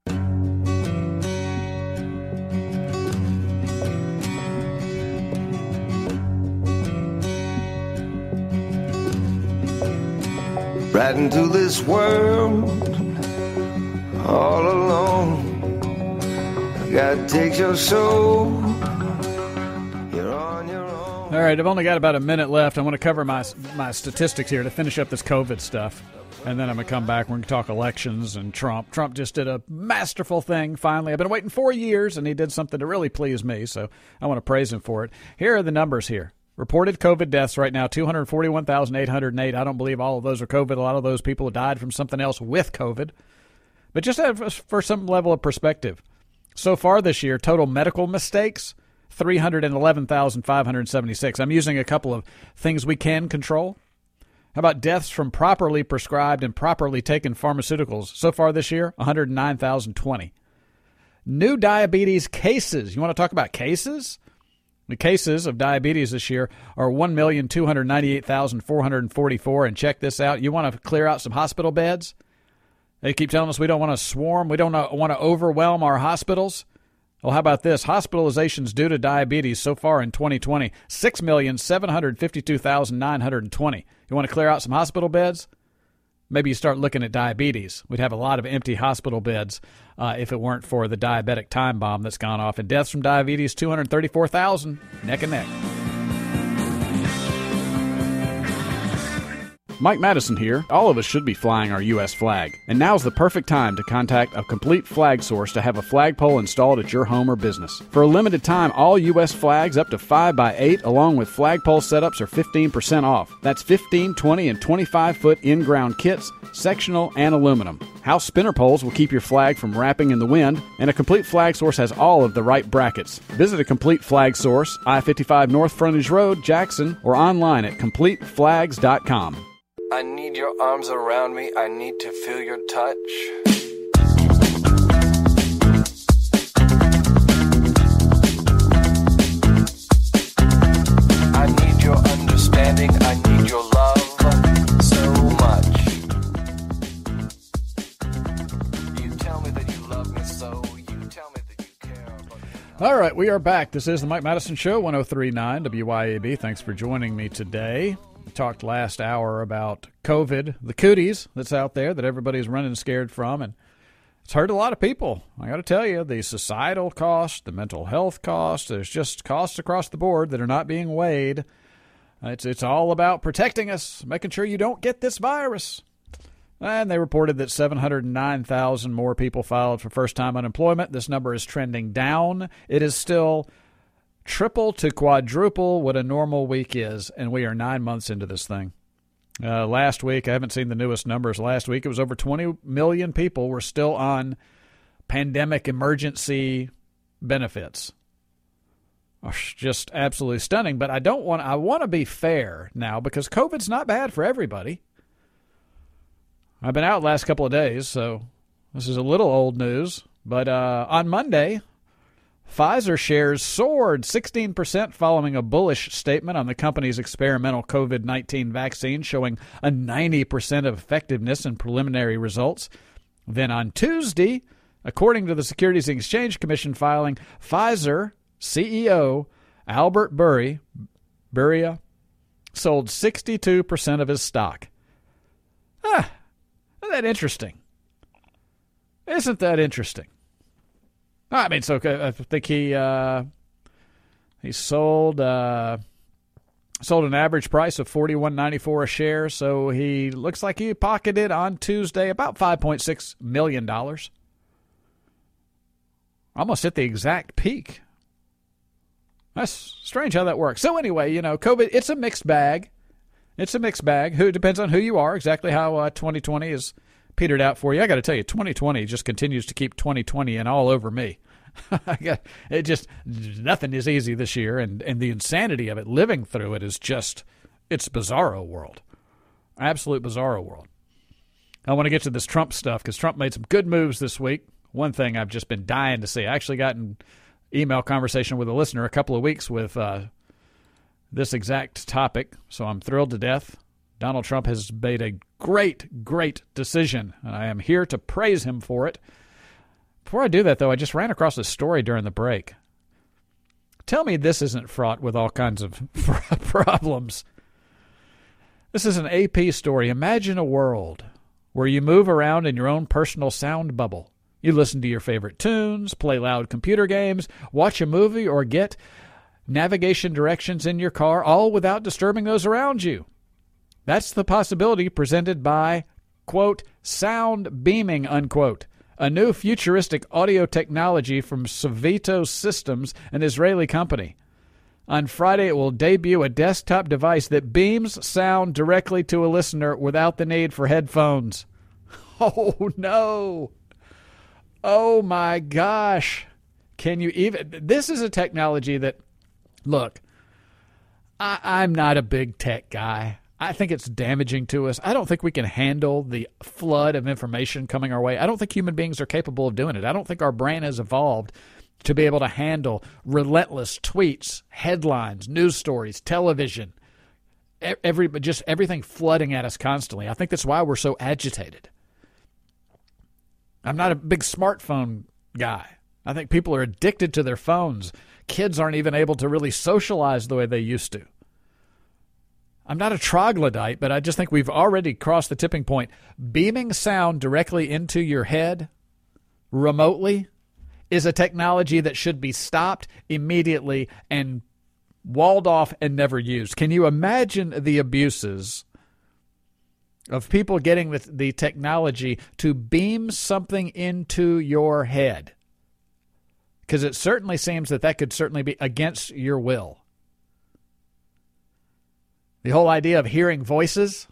Right into this world all alone. God takes your soul. You're on your own. All right, I've only got about a minute left. I want to cover my my statistics here to finish up this COVID stuff. And then I'm going to come back. We're going to talk elections and Trump. Trump just did a masterful thing, finally. I've been waiting four years, and he did something to really please me, so I want to praise him for it. Here are the numbers here. Reported COVID deaths right now, two hundred forty-one thousand eight hundred eight. I don't believe all of those are COVID. A lot of those people died from something else with COVID. But just for some level of perspective, so far this year, total medical mistakes, three hundred eleven thousand five hundred seventy-six. I'm using a couple of things we can control. How about deaths from properly prescribed and properly taken pharmaceuticals? So far this year, one hundred nine thousand twenty. New diabetes cases. You want to talk about cases? The cases of diabetes this year are one million two hundred ninety-eight thousand four hundred forty-four. And check this out. You want to clear out some hospital beds? They keep telling us we don't want to swarm. We don't want to overwhelm our hospitals. Well, how about this? Hospitalizations due to diabetes so far in twenty twenty, six million seven hundred fifty-two thousand nine hundred twenty. You want to clear out some hospital beds? Maybe you start looking at diabetes. We'd have a lot of empty hospital beds uh, if it weren't for the diabetic time bomb that's gone off. And deaths from diabetes, two hundred thirty-four thousand, neck and neck. Mike Madison here. All of us should be flying our U S flag. And now's the perfect time to contact a Complete Flag Source to have a flagpole installed at your home or business. For a limited time, all U S flags up to five by eight along with flagpole setups are fifteen percent off. That's fifteen, twenty, and twenty-five foot in-ground kits, sectional, and aluminum. House spinner poles will keep your flag from wrapping in the wind, and a Complete Flag Source has all of the right brackets. Visit a Complete Flag Source, I fifty-five North Frontage Road, Jackson, or online at complete flags dot com. I need your arms around me. I need to feel your touch. I need your understanding. I need your love so much. You tell me that you love me so. You tell me that you care about me. All right, we are back. This is the Mike Madison Show, one oh three point nine W Y A B. Thanks for joining me today. We talked last hour about COVID, the cooties that's out there that everybody's running scared from, and it's hurt a lot of people. I got to tell you, the societal cost, the mental health cost, there's just costs across the board that are not being weighed. It's it's all about protecting us, making sure you don't get this virus. And they reported that seven hundred nine thousand more people filed for first-time unemployment. This number is trending down. It is still triple to quadruple what a normal week is, and we are nine months into this thing. Uh, last week, I haven't seen the newest numbers. Last week, it was over twenty million people were still on pandemic emergency benefits. Oh, just absolutely stunning. But I don't want. I want to be fair now because COVID's not bad for everybody. I've been out the last couple of days, so this is a little old news. But uh, on Monday, Pfizer shares soared sixteen percent following a bullish statement on the company's experimental COVID nineteen vaccine, showing a ninety percent of effectiveness in preliminary results. Then on Tuesday, according to the Securities and Exchange Commission filing, Pfizer C E O Albert Burry, Burria sold sixty-two percent of his stock. Ah, isn't that interesting? Isn't that interesting? I mean, so I think he uh, he sold uh, sold an average price of forty-one ninety-four a share. So he looks like he pocketed on Tuesday about five point six million dollars. Almost hit the exact peak. That's strange how that works. So anyway, you know, COVID, it's a mixed bag. It's a mixed bag. Who depends on who you are, exactly how uh, twenty twenty is petered out for you. I got to tell you, twenty twenty just continues to keep twenty twenty and all over me. I got, it just, nothing is easy this year, and, and the insanity of it, living through it is just, it's bizarro world. Absolute bizarro world. I want to get to this Trump stuff because Trump made some good moves this week. One thing I've just been dying to see. I actually got an email conversation with a listener a couple of weeks with uh, this exact topic, so I'm thrilled to death. Donald Trump has made a great, great decision, and I am here to praise him for it. Before I do that, though, I just ran across a story during the break. Tell me this isn't fraught with all kinds of problems. This is an A P story. Imagine a world where you move around in your own personal sound bubble. You listen to your favorite tunes, play loud computer games, watch a movie, or get navigation directions in your car, all without disturbing those around you. That's the possibility presented by, quote, sound beaming, unquote, a new futuristic audio technology from Savito Systems, an Israeli company. On Friday, it will debut a desktop device that beams sound directly to a listener without the need for headphones. Oh, no. Oh, my gosh. Can you even... This is a technology that, look, I, I'm not a big tech guy. I think it's damaging to us. I don't think we can handle the flood of information coming our way. I don't think human beings are capable of doing it. I don't think our brain has evolved to be able to handle relentless tweets, headlines, news stories, television, every just everything flooding at us constantly. I think that's why we're so agitated. I'm not a big smartphone guy. I think people are addicted to their phones. Kids aren't even able to really socialize the way they used to. I'm not a troglodyte, but I just think we've already crossed the tipping point. Beaming sound directly into your head remotely is a technology that should be stopped immediately and walled off and never used. Can you imagine the abuses of people getting the, the technology to beam something into your head? Because it certainly seems that that could certainly be against your will. The whole idea of hearing voices.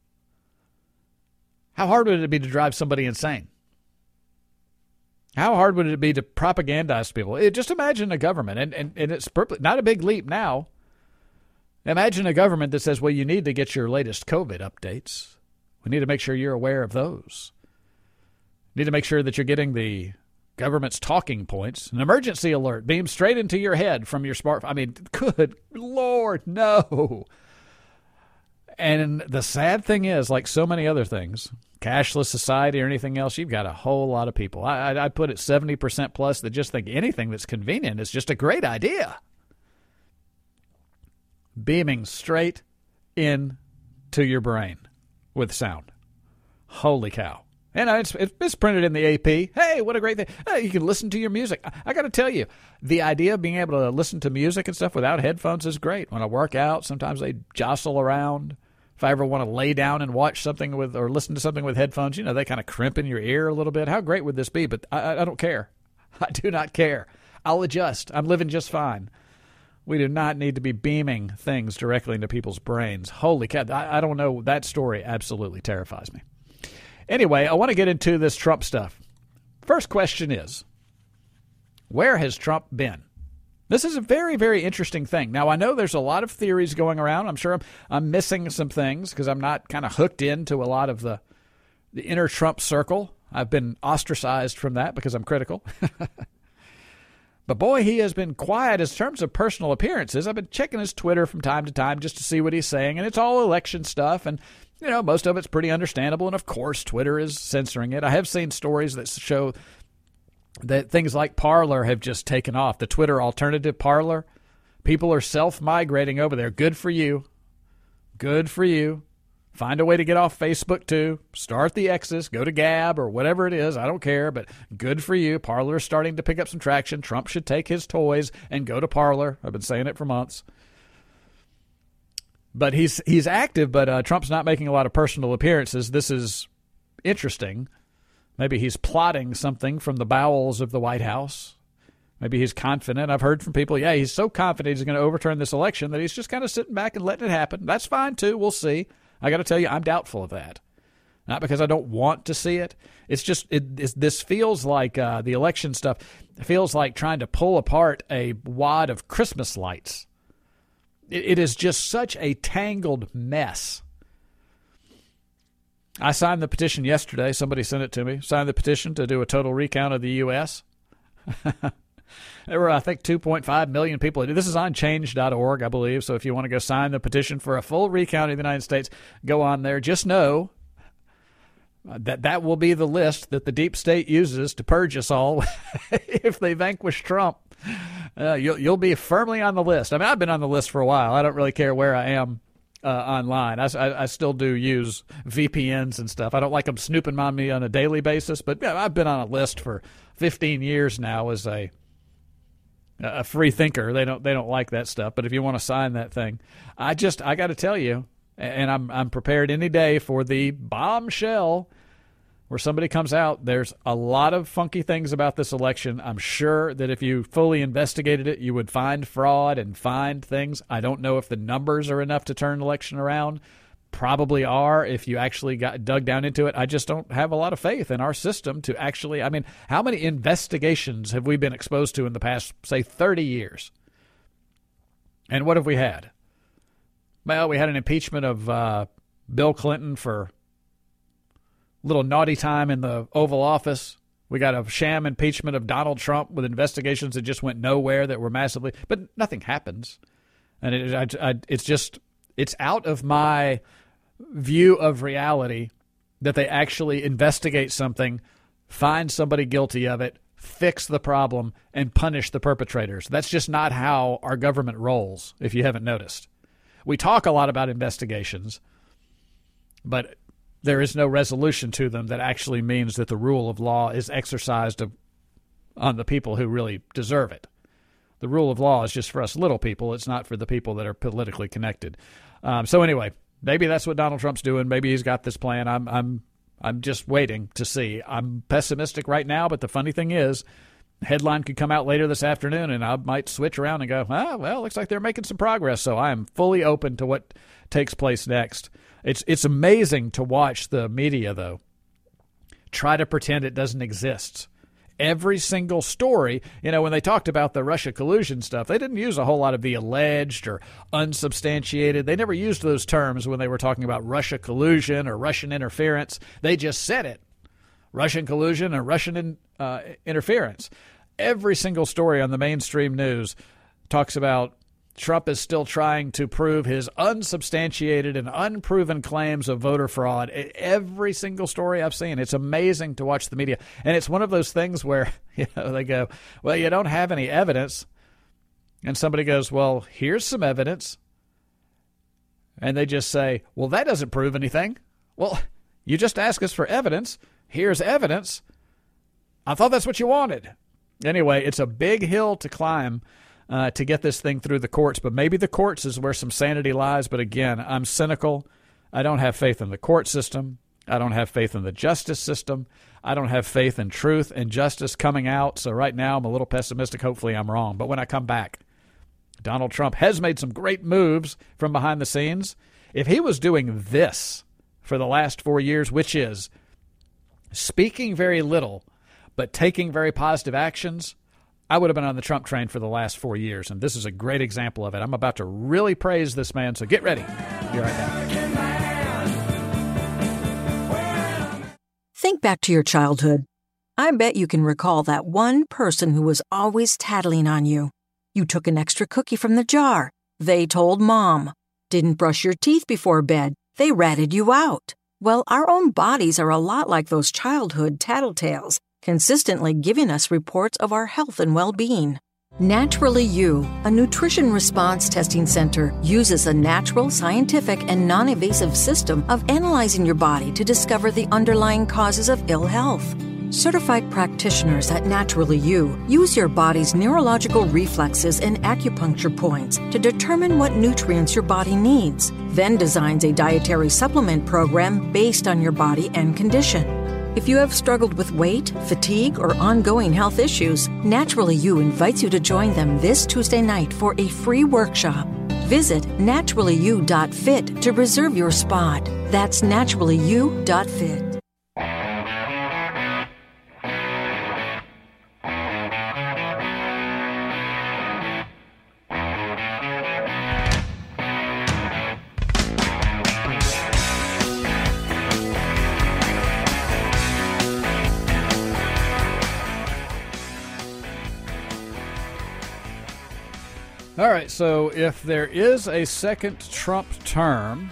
How hard would it be to drive somebody insane? How hard would it be to propagandize people? It, just imagine a government, and, and, and it's not a big leap now. Imagine a government that says, well, you need to get your latest COVID updates. We need to make sure you're aware of those. You need to make sure that you're getting the government's talking points. An emergency alert beamed straight into your head from your smartphone. I mean, good Lord, no. And the sad thing is, like so many other things, cashless society or anything else, you've got a whole lot of people. I, I, I'd put it seventy percent plus that just think anything that's convenient is just a great idea. Beaming straight in to your brain with sound. Holy cow. And it's, it's printed in the A P. Hey, what a great thing. Hey, you can listen to your music. I, I got to tell you, the idea of being able to listen to music and stuff without headphones is great. When I work out, sometimes they jostle around. If I ever want to lay down and watch something with or listen to something with headphones, you know, they kind of crimp in your ear a little bit. How great would this be? But I, I don't care. I do not care. I'll adjust. I'm living just fine. We do not need to be beaming things directly into people's brains. Holy cow. I, I don't know. That story absolutely terrifies me. Anyway, I want to get into this Trump stuff. First question is, where has Trump been? This is a very, very interesting thing. Now, I know there's a lot of theories going around. I'm sure I'm, I'm missing some things because I'm not kind of hooked into a lot of the, the inner Trump circle. I've been ostracized from that because I'm critical. But boy, he has been quiet in terms of personal appearances. I've been checking his Twitter from time to time just to see what he's saying, and it's all election stuff, and you know, most of it's pretty understandable, and of course, Twitter is censoring it. I have seen stories that show that things like Parler have just taken off. The Twitter alternative, Parler, people are self-migrating over there. Good for you. Good for you. Find a way to get off Facebook, too. Start the X's. Go to Gab or whatever it is. I don't care, but good for you. Parler is starting to pick up some traction. Trump should take his toys and go to Parler. I've been saying it for months. But he's he's active, but uh, Trump's not making a lot of personal appearances. This is interesting. Maybe he's plotting something from the bowels of the White House. Maybe he's confident. I've heard from people, yeah, he's so confident he's going to overturn this election that he's just kind of sitting back and letting it happen. That's fine, too. We'll see. I got to tell you, I'm doubtful of that. Not because I don't want to see it. It's just it, it's, this feels like uh, the election stuff feels like trying to pull apart a wad of Christmas lights. It, it is just such a tangled mess. I signed the petition yesterday. Somebody sent it to me. Signed the petition to do a total recount of the U S There were, I think, two point five million people. This is on change dot org, I believe. So if you want to go sign the petition for a full recount of the United States, go on there. Just know that that will be the list that the deep state uses to purge us all if they vanquish Trump. Uh, you'll, you'll be firmly on the list. I mean, I've been on the list for a while. I don't really care where I am uh, online. I, I, I still do use V P Ns and stuff. I don't like them snooping on me on a daily basis, but yeah, I've been on a list for fifteen years now as a a free thinker. They don't they don't like that stuff. But if you want to sign that thing, I just I got to tell you, and I'm I'm prepared any day for the bombshell where somebody comes out. There's a lot of funky things about this election. I'm sure that if you fully investigated it, you would find fraud and find things. I don't know if the numbers are enough to turn the election around. Probably are if you actually got dug down into it. I just don't have a lot of faith in our system to actually, I mean, how many investigations have we been exposed to in the past, say, thirty years? And what have we had? Well, we had an impeachment of uh, Bill Clinton for a little naughty time in the Oval Office. We got a sham impeachment of Donald Trump with investigations that just went nowhere that were massively, but nothing happens. And it, I, I, it's just, it's out of my view of reality that they actually investigate something, find somebody guilty of it, fix the problem, and punish the perpetrators. That's just not how our government rolls, if you haven't noticed. We talk a lot about investigations, but there is no resolution to them that actually means that the rule of law is exercised on the people who really deserve it. The rule of law is just for us little people. It's not for the people that are politically connected. Um, so anyway, maybe that's what Donald Trump's doing. Maybe he's got this plan. I'm I'm I'm just waiting to see. I'm pessimistic right now, but the funny thing is, headline could come out later this afternoon, and I might switch around and go, ah, well, looks like they're making some progress. So I am fully open to what takes place next. It's it's amazing to watch the media, though, try to pretend it doesn't exist. Every single story, you know, when they talked about the Russia collusion stuff, they didn't use a whole lot of the alleged or unsubstantiated. They never used those terms when they were talking about Russia collusion or Russian interference. They just said it. Russian collusion or Russian in, uh, interference. Every single story on the mainstream news talks about Trump is still trying to prove his unsubstantiated and unproven claims of voter fraud. Every single story I've seen, it's amazing to watch the media. And it's one of those things where, you know, they go, well, you don't have any evidence. And somebody goes, well, here's some evidence. And they just say, well, that doesn't prove anything. Well, you just asked us for evidence. Here's evidence. I thought that's what you wanted. Anyway, it's a big hill to climb Uh, to get this thing through the courts. But maybe the courts is where some sanity lies. But again, I'm cynical. I don't have faith in the court system. I don't have faith in the justice system. I don't have faith in truth and justice coming out. So right now I'm a little pessimistic. Hopefully I'm wrong. But when I come back, Donald Trump has made some great moves from behind the scenes. If he was doing this for the last four years, which is speaking very little but taking very positive actions, I would have been on the Trump train for the last four years, and this is a great example of it. I'm about to really praise this man, so get ready. Be right back. Think back to your childhood. I bet you can recall that one person who was always tattling on you. You took an extra cookie from the jar. They told Mom. Didn't brush your teeth before bed. They ratted you out. Well, our own bodies are a lot like those childhood tattletales, consistently giving us reports of our health and well-being. Naturally You, a nutrition response testing center, uses a natural, scientific, and non-invasive system of analyzing your body to discover the underlying causes of ill health. Certified practitioners at Naturally You use your body's neurological reflexes and acupuncture points to determine what nutrients your body needs, then designs a dietary supplement program based on your body and condition. If you have struggled with weight, fatigue, or ongoing health issues, Naturally You invites you to join them this Tuesday night for a free workshop. Visit naturally you dot fit to reserve your spot. That's naturally you dot fit. All right, so if there is a second Trump term,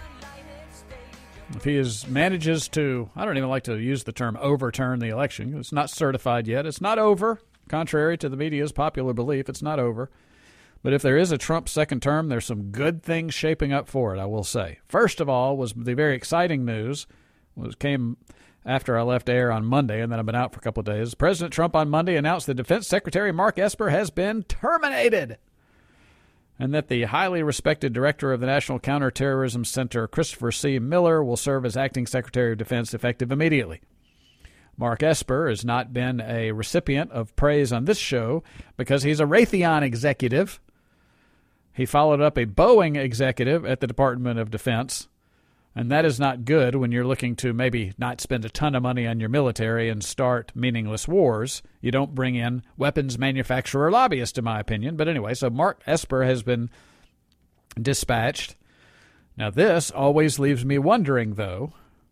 if he is, manages to, I don't even like to use the term overturn the election. It's not certified yet. It's not over, contrary to the media's popular belief. It's not over. But if there is a Trump second term, there's some good things shaping up for it, I will say. First of all was the very exciting news, was came after I left air on Monday, and then I've been out for a couple of days. President Trump on Monday announced that Defense Secretary Mark Esper has been terminated, and that the highly respected director of the National Counterterrorism Center, Christopher C. Miller, will serve as acting Secretary of Defense effective immediately. Mark Esper has not been a recipient of praise on this show because he's a Raytheon executive. He followed up a Boeing executive at the Department of Defense, and that is not good when you're looking to maybe not spend a ton of money on your military and start meaningless wars. You don't bring in weapons manufacturer lobbyists, in my opinion. But anyway, so Mark Esper has been dispatched. Now, this always leaves me wondering, though,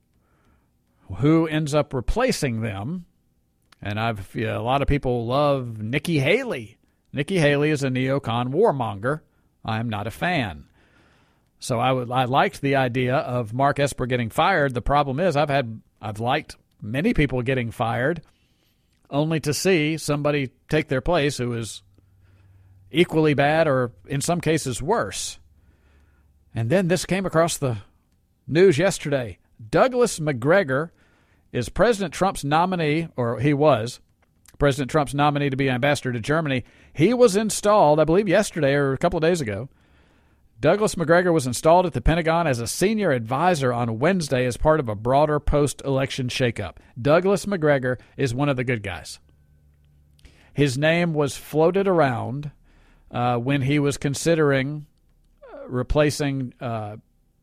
who ends up replacing them. And I've you know, a lot of people love Nikki Haley. Nikki Haley is a neocon warmonger. I'm not a fan. So I would I liked the idea of Mark Esper getting fired. The problem is I've had I've liked many people getting fired, only to see somebody take their place who is equally bad or in some cases worse. And then this came across the news yesterday. Douglas Macgregor is President Trump's nominee, or he was President Trump's nominee to be ambassador to Germany. He was installed, I believe, yesterday or a couple of days ago. Douglas Macgregor was installed at the Pentagon as a senior advisor on Wednesday as part of a broader post-election shakeup. Douglas Macgregor is one of the good guys. His name was floated around uh, when he was considering uh, replacing uh,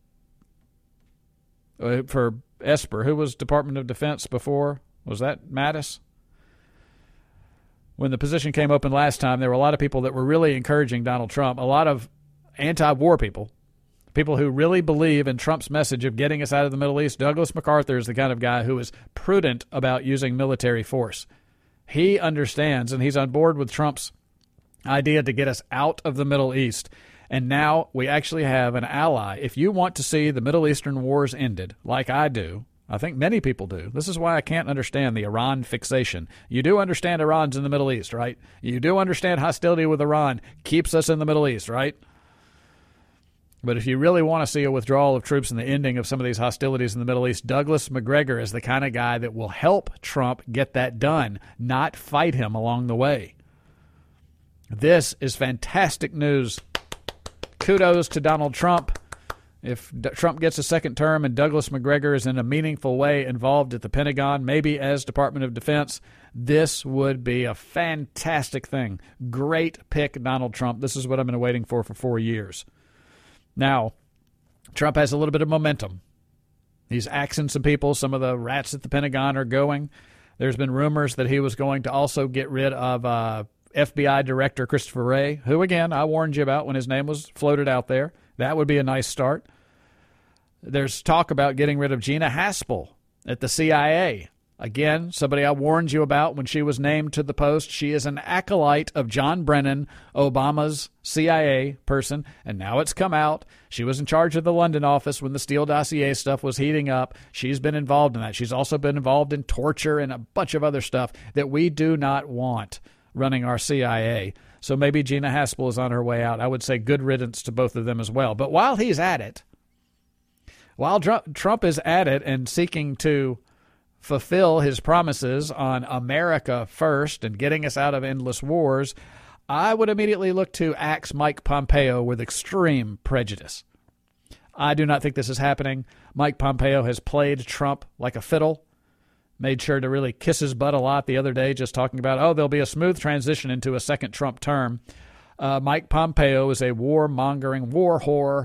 for Esper. Who was Department of Defense before? Was that Mattis? When the position came open last time, there were a lot of people that were really encouraging Donald Trump. A lot of anti-war people, people who really believe in Trump's message of getting us out of the Middle East. Douglas MacArthur is the kind of guy who is prudent about using military force. He understands, and he's on board with Trump's idea to get us out of the Middle East. And now we actually have an ally. If you want to see the Middle Eastern wars ended, like I do, I think many people do. This is why I can't understand the Iran fixation. You do understand Iran's in the Middle East, right? You do understand hostility with Iran keeps us in the Middle East, right? But if you really want to see a withdrawal of troops and the ending of some of these hostilities in the Middle East, Douglas Macgregor is the kind of guy that will help Trump get that done, not fight him along the way. This is fantastic news. Kudos to Donald Trump. If D- Trump gets a second term and Douglas Macgregor is in a meaningful way involved at the Pentagon, maybe as Department of Defense, this would be a fantastic thing. Great pick, Donald Trump. This is what I've been waiting for for four years. Now, Trump has a little bit of momentum. He's axing some people. Some of the rats at the Pentagon are going. There's been rumors that he was going to also get rid of uh, F B I Director Christopher Wray, who, again, I warned you about when his name was floated out there. That would be a nice start. There's talk about getting rid of Gina Haspel at the C I A. Again, somebody I warned you about when she was named to the post. She is an acolyte of John Brennan, Obama's C I A person, and now it's come out. She was in charge of the London office when the Steele dossier stuff was heating up. She's been involved in that. She's also been involved in torture and a bunch of other stuff that we do not want. running our C I A. So maybe Gina Haspel is on her way out. I would say good riddance to both of them as well. But while he's at it, while Trump is at it and seeking to fulfill his promises on America first and getting us out of endless wars, I would immediately look to axe Mike Pompeo with extreme prejudice. I do not think this is happening. Mike Pompeo has played Trump like a fiddle, made sure to really kiss his butt a lot the other day, just talking about, oh, there'll be a smooth transition into a second Trump term. Uh, Mike Pompeo is a warmongering war whore,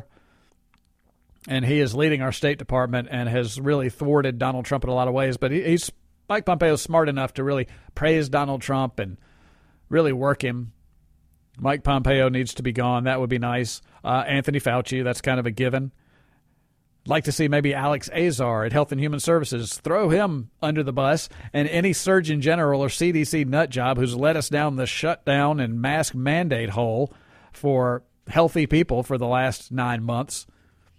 and he is leading our State Department and has really thwarted Donald Trump in a lot of ways. But he, he's Mike Pompeo is smart enough to really praise Donald Trump and really work him. Mike Pompeo needs to be gone. That would be nice. Uh, Anthony Fauci, that's kind of a given. I'd like to see maybe Alex Azar at Health and Human Services. Throw him under the bus, and any Surgeon General or C D C nut job who's led us down the shutdown and mask mandate hole for healthy people for the last nine months.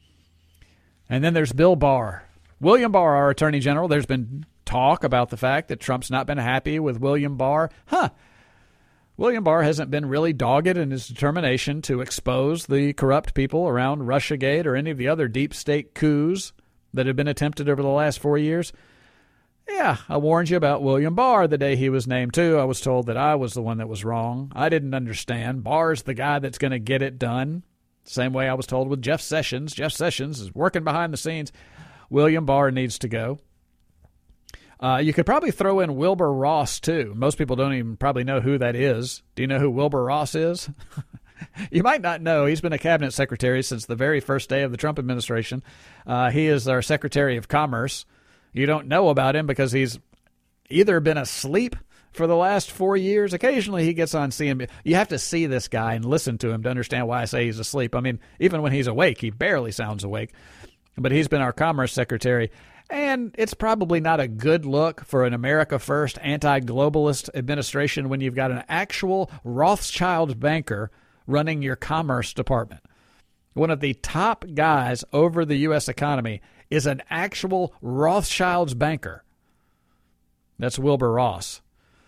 And then there's Bill Barr. William Barr, our Attorney General. There's been talk about the fact that Trump's not been happy with William Barr. Huh. William Barr hasn't been really dogged in his determination to expose the corrupt people around Russiagate or any of the other deep state coups that have been attempted over the last four years. Yeah, I warned you about William Barr the day he was named, too. I was told that I was the one that was wrong. I didn't understand. Barr's the guy that's going to get it done. Same way I was told with Jeff Sessions. Jeff Sessions is working behind the scenes. William Barr needs to go. Uh, you could probably throw in Wilbur Ross, too. Most people don't even probably know who that is. Do you know who Wilbur Ross is? You might not know. He's been a cabinet secretary since the very first day of the Trump administration. Uh, he is our Secretary of Commerce. You don't know about him because he's either been asleep for the last four years. Occasionally he gets on C N B C. You have to see this guy and listen to him to understand why I say he's asleep. I mean, even when he's awake, he barely sounds awake. But he's been our Commerce Secretary. And it's probably not a good look for an America First anti-globalist administration when you've got an actual Rothschild banker running your Commerce Department. One of the top guys over the U S economy is an actual Rothschild's banker. That's Wilbur Ross.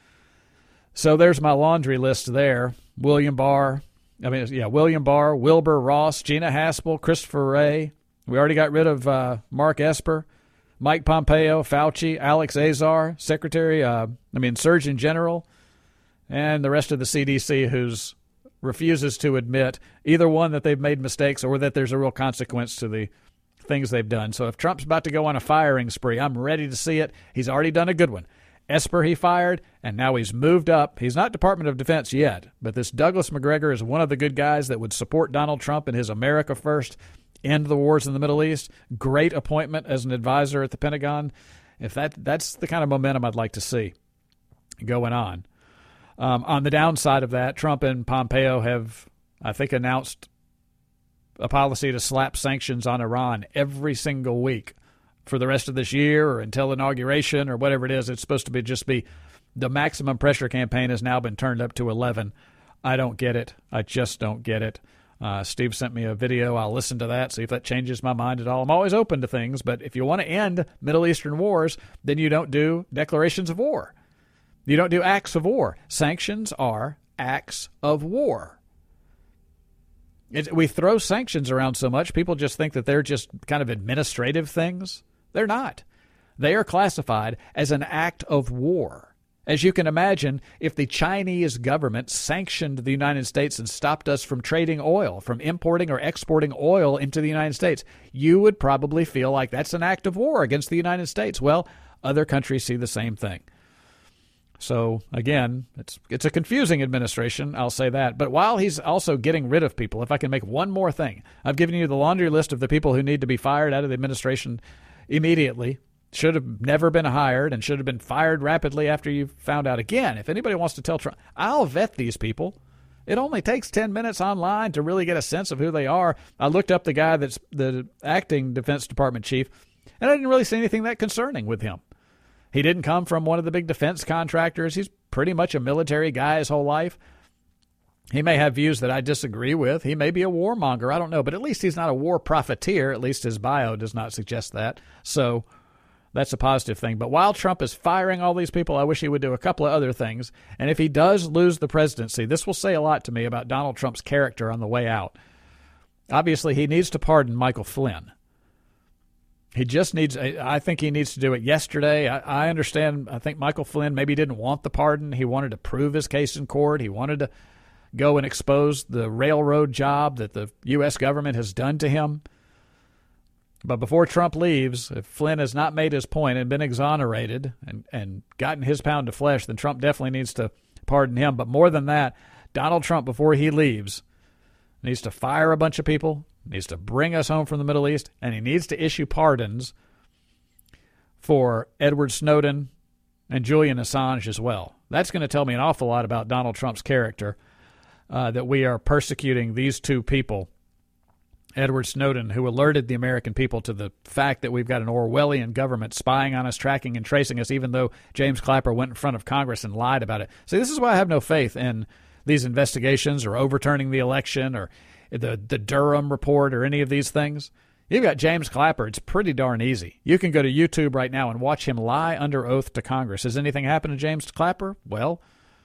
So there's my laundry list there. William Barr. I mean, yeah, William Barr, Wilbur Ross, Gina Haspel, Christopher Wray. We already got rid of uh, Mark Esper. Mike Pompeo, Fauci, Alex Azar, Secretary, uh, I mean, Surgeon General, and the rest of the C D C who's refuses to admit either one that they've made mistakes or that there's a real consequence to the things they've done. So if Trump's about to go on a firing spree, I'm ready to see it. He's already done a good one. Esper he fired, and now he's moved up. He's not Department of Defense yet, but this Douglas McGregor is one of the good guys that would support Donald Trump in his America First, end the wars in the Middle East. Great appointment as an advisor at the Pentagon. If that that's the kind of momentum I'd like to see going on. Um, on the downside of that, Trump and Pompeo have, I think, announced a policy to slap sanctions on Iran every single week for the rest of this year or until inauguration or whatever it is. It's supposed to be just be the maximum pressure campaign has now been turned up to eleven. I don't get it. I just don't get it. Uh, Steve sent me a video. I'll listen to that, see if that changes my mind at all. I'm always open to things, but if you want to end Middle Eastern wars, then you don't do declarations of war. You don't do acts of war. Sanctions are acts of war. It, we throw sanctions around so much, people just think that they're just kind of administrative things. They're not. They are classified as an act of war. As you can imagine, if the Chinese government sanctioned the United States and stopped us from trading oil, from importing or exporting oil into the United States, you would probably feel like that's an act of war against the United States. Well, other countries see the same thing. So, again, it's it's a confusing administration, I'll say that. But while he's also getting rid of people, if I can make one more thing, I've given you the laundry list of the people who need to be fired out of the administration immediately. Should have never been hired and should have been fired rapidly after you found out. Again, if anybody wants to tell Trump, I'll vet these people. It only takes ten minutes online to really get a sense of who they are. I looked up the guy that's the acting Defense Department chief, and I didn't really see anything that concerning with him. He didn't come from one of the big defense contractors. He's pretty much a military guy his whole life. He may have views that I disagree with. He may be a warmonger. I don't know. But at least he's not a war profiteer. At least his bio does not suggest that. So That's a positive thing. But while Trump is firing all these people, I wish he would do a couple of other things. And if he does lose the presidency, this will say a lot to me about Donald Trump's character on the way out. Obviously, he needs to pardon Michael Flynn. He just needs, I think he needs to do it yesterday. I, I understand, I think Michael Flynn maybe didn't want the pardon. He wanted to prove his case in court. He wanted to go and expose the railroad job that the U S government has done to him. But before Trump leaves, if Flynn has not made his point and been exonerated and, and gotten his pound of flesh, then Trump definitely needs to pardon him. But more than that, Donald Trump, before he leaves, needs to fire a bunch of people, needs to bring us home from the Middle East, and he needs to issue pardons for Edward Snowden and Julian Assange as well. That's going to tell me an awful lot about Donald Trump's character, uh, that we are persecuting these two people. Edward Snowden, who alerted the American people to the fact that we've got an Orwellian government spying on us, tracking and tracing us, even though James Clapper went in front of Congress and lied about it. See, this is why I have no faith in these investigations or overturning the election or the, the Durham report or any of these things. You've got James Clapper. It's pretty darn easy. You can go to YouTube right now and watch him lie under oath to Congress. Has anything happened to James Clapper? Well,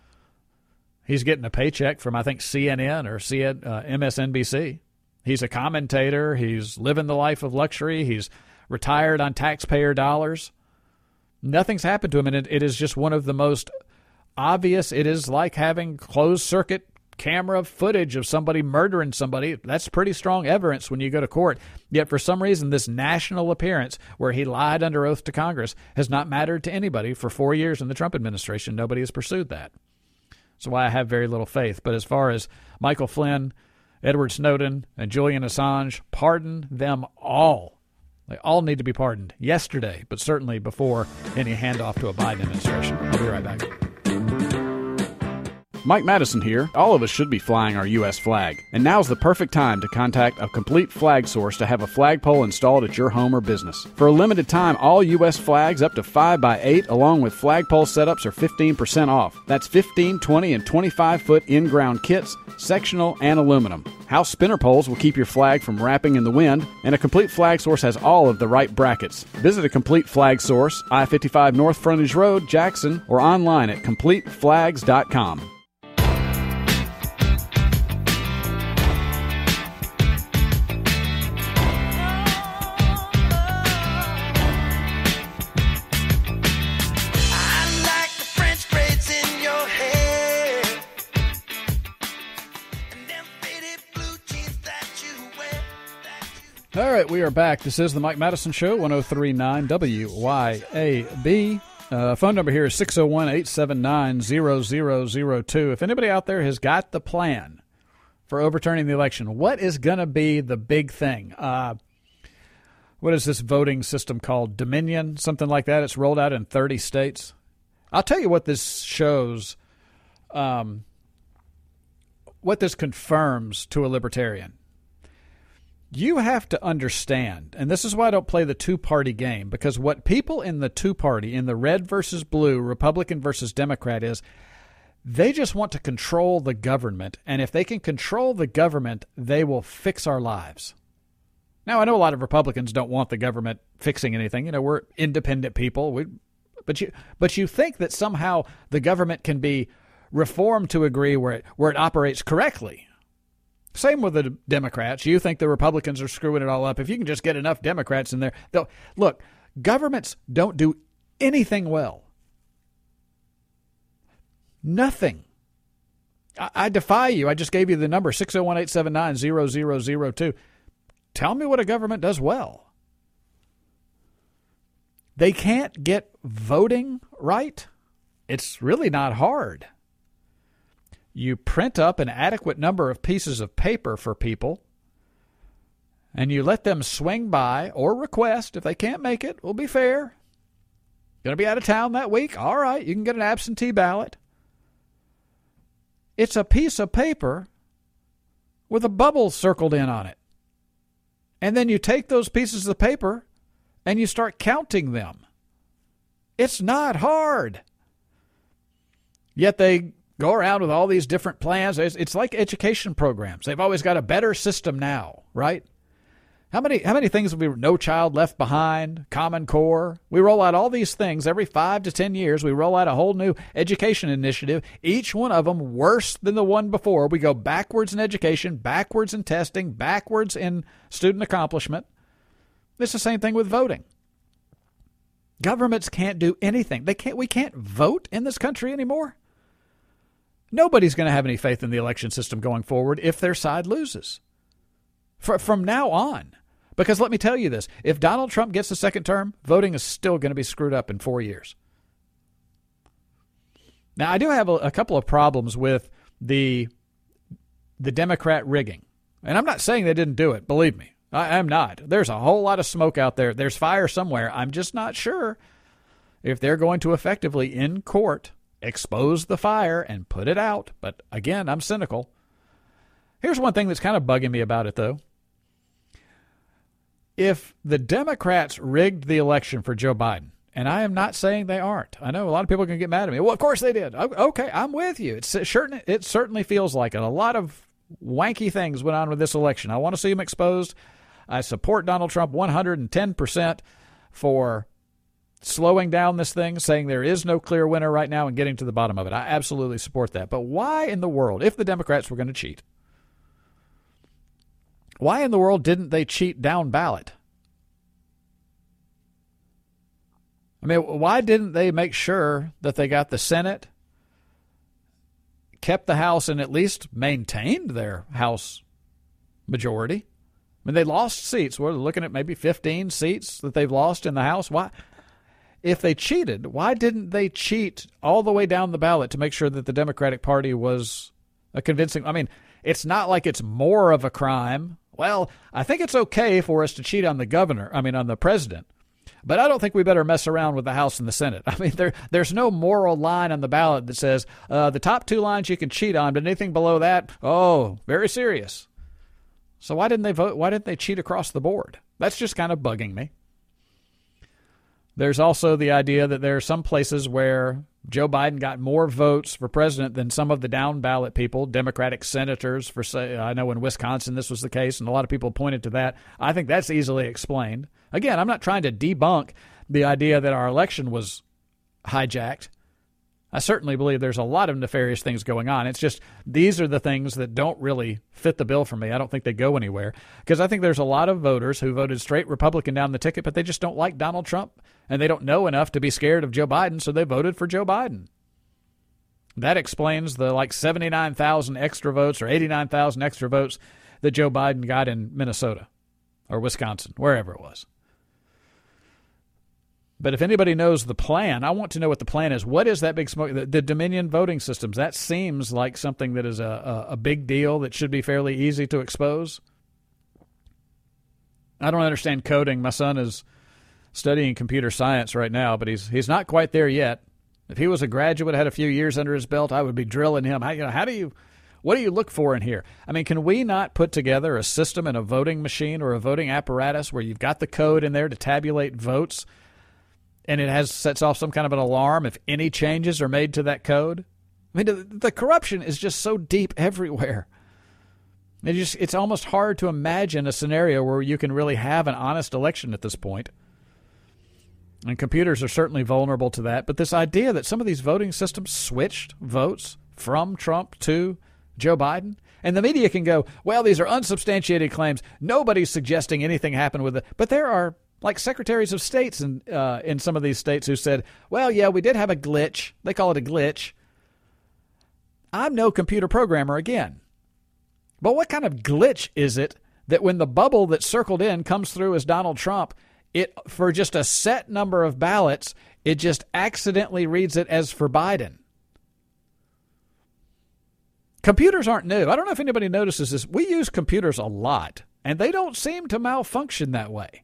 he's getting a paycheck from, I think, C N N or C N, uh, M S N B C. He's a commentator. He's living the life of luxury. He's retired on taxpayer dollars. Nothing's happened to him, and it, it is just one of the most obvious. It is like having closed-circuit camera footage of somebody murdering somebody. That's pretty strong evidence when you go to court. Yet for some reason, this national appearance where he lied under oath to Congress has not mattered to anybody for four years in the Trump administration. Nobody has pursued that. That's why I have very little faith. But as far as Michael Flynn, Edward Snowden, and Julian Assange, pardon them all. They all need to be pardoned yesterday, but certainly before any handoff to a Biden administration. I'll be right back. Mike Madison here. All of us should be flying our U S flag, and now's the perfect time to contact a Complete Flag Source to have a flagpole installed at your home or business. For a limited time, all U S flags up to five by eight along with flagpole setups are fifteen percent off. That's fifteen, twenty, and twenty-five foot in-ground kits, sectional, and aluminum. House spinner poles will keep your flag from wrapping in the wind, and a Complete Flag Source has all of the right brackets. Visit a Complete Flag Source, I fifty-five North Frontage Road, Jackson, or online at complete flags dot com. All right, we are back. This is the Mike Madison Show, one oh three point nine W Y A B. Uh, phone number here is six oh one, eight seven nine, zero zero zero two. If anybody out there has got the plan for overturning the election, what is going to be the big thing? Uh, what is this voting system called? Dominion, something like that. It's rolled out in thirty states. I'll tell you what this shows, um, what this confirms to a libertarian. You have to understand, and this is why I don't play the two-party game, because what people in the two-party, in the red versus blue, Republican versus Democrat is, they just want to control the government, and if they can control the government, they will fix our lives. Now, I know a lot of Republicans don't want the government fixing anything. You know, we're independent people, we, but you but you think that somehow the government can be reformed to agree where it, where it operates correctly. Same with the Democrats. You think the Republicans are screwing it all up. If you can just get enough Democrats in there. They'll, look, governments don't do anything well. Nothing. I, I defy you. I just gave you the number, six oh one, eight seven nine, zero zero zero two. Tell me what a government does well. They can't get voting right. It's really not hard. You print up an adequate number of pieces of paper for people, and you let them swing by or request. If they can't make it, we'll be fair. Going to be out of town that week? All right, you can get an absentee ballot. It's a piece of paper with a bubble circled in on it. And then you take those pieces of paper and you start counting them. It's not hard. Yet they go around with all these different plans. It's, it's like education programs. They've always got a better system now, right? How many how many things have we, No Child Left Behind, Common Core? We roll out all these things every five to ten years. We roll out a whole new education initiative, each one of them worse than the one before. We go backwards in education, backwards in testing, backwards in student accomplishment. It's the same thing with voting. Governments can't do anything. They can't. We can't vote in this country anymore. Nobody's going to have any faith in the election system going forward if their side loses. For, from now on. Because let me tell you this, if Donald Trump gets a second term, voting is still going to be screwed up in four years. Now, I do have a, a couple of problems with the the Democrat rigging. And I'm not saying they didn't do it. Believe me, I am not. There's a whole lot of smoke out there. There's fire somewhere. I'm just not sure if they're going to effectively, in court, expose the fire and put it out. But again, I'm cynical. Here's one thing that's kind of bugging me about it, though. If the Democrats rigged the election for Joe Biden, and I am not saying they aren't. I know a lot of people can get mad at me. Well, of course they did. Okay, I'm with you. It's, it, certain, it certainly feels like it. A lot of wanky things went on with this election. I want to see them exposed. I support Donald Trump one hundred ten percent for slowing down this thing, saying there is no clear winner right now and getting to the bottom of it. I absolutely support that. But why in the world, if the Democrats were going to cheat, why in the world didn't they cheat down ballot? I mean, why didn't they make sure that they got the Senate, kept the House, and at least maintained their House majority? I mean, they lost seats. We're looking at maybe fifteen seats that they've lost in the House. Why? If they cheated, why didn't they cheat all the way down the ballot to make sure that the Democratic Party was a convincing? I mean, it's not like it's more of a crime. Well, I think it's okay for us to cheat on the governor, I mean, on the president. But I don't think we better mess around with the House and the Senate. I mean, there there's no moral line on the ballot that says uh, the top two lines you can cheat on, but anything below that, oh, very serious. So why didn't they vote? Why didn't they cheat across the board? That's just kind of bugging me. There's also the idea that there are some places where Joe Biden got more votes for president than some of the down ballot people, Democratic senators. For say, I know in Wisconsin this was the case, and a lot of people pointed to that. I think that's easily explained. Again, I'm not trying to debunk the idea that our election was hijacked. I certainly believe there's a lot of nefarious things going on. It's just these are the things that don't really fit the bill for me. I don't think they go anywhere because I think there's a lot of voters who voted straight Republican down the ticket, but they just don't like Donald Trump and they don't know enough to be scared of Joe Biden, so they voted for Joe Biden. That explains the like seventy-nine thousand extra votes or eighty-nine thousand extra votes that Joe Biden got in Minnesota or Wisconsin, wherever it was. But if anybody knows the plan, I want to know what the plan is. What is that big smoke? The, the Dominion voting systems, that seems like something that is a, a, a big deal that should be fairly easy to expose. I don't understand coding. My son is studying computer science right now, but he's he's not quite there yet. If he was a graduate, had a few years under his belt, I would be drilling him. How, you know, how do you, what do you look for in here? I mean, can we not put together a system in a voting machine or a voting apparatus where you've got the code in there to tabulate votes? And it has sets off some kind of an alarm if any changes are made to that code. I mean, the, the corruption is just so deep everywhere. It just, it's almost hard to imagine a scenario where you can really have an honest election at this point. And computers are certainly vulnerable to that. But this idea that some of these voting systems switched votes from Trump to Joe Biden, and the media can go, well, these are unsubstantiated claims. Nobody's suggesting anything happened with it. But there are like secretaries of states in, uh, in some of these states who said, well, yeah, we did have a glitch. They call it a glitch. I'm no computer programmer again. But what kind of glitch is it that when the bubble that circled in comes through as Donald Trump, it for just a set number of ballots, it just accidentally reads it as for Biden? Computers aren't new. I don't know if anybody notices this. We use computers a lot, and they don't seem to malfunction that way.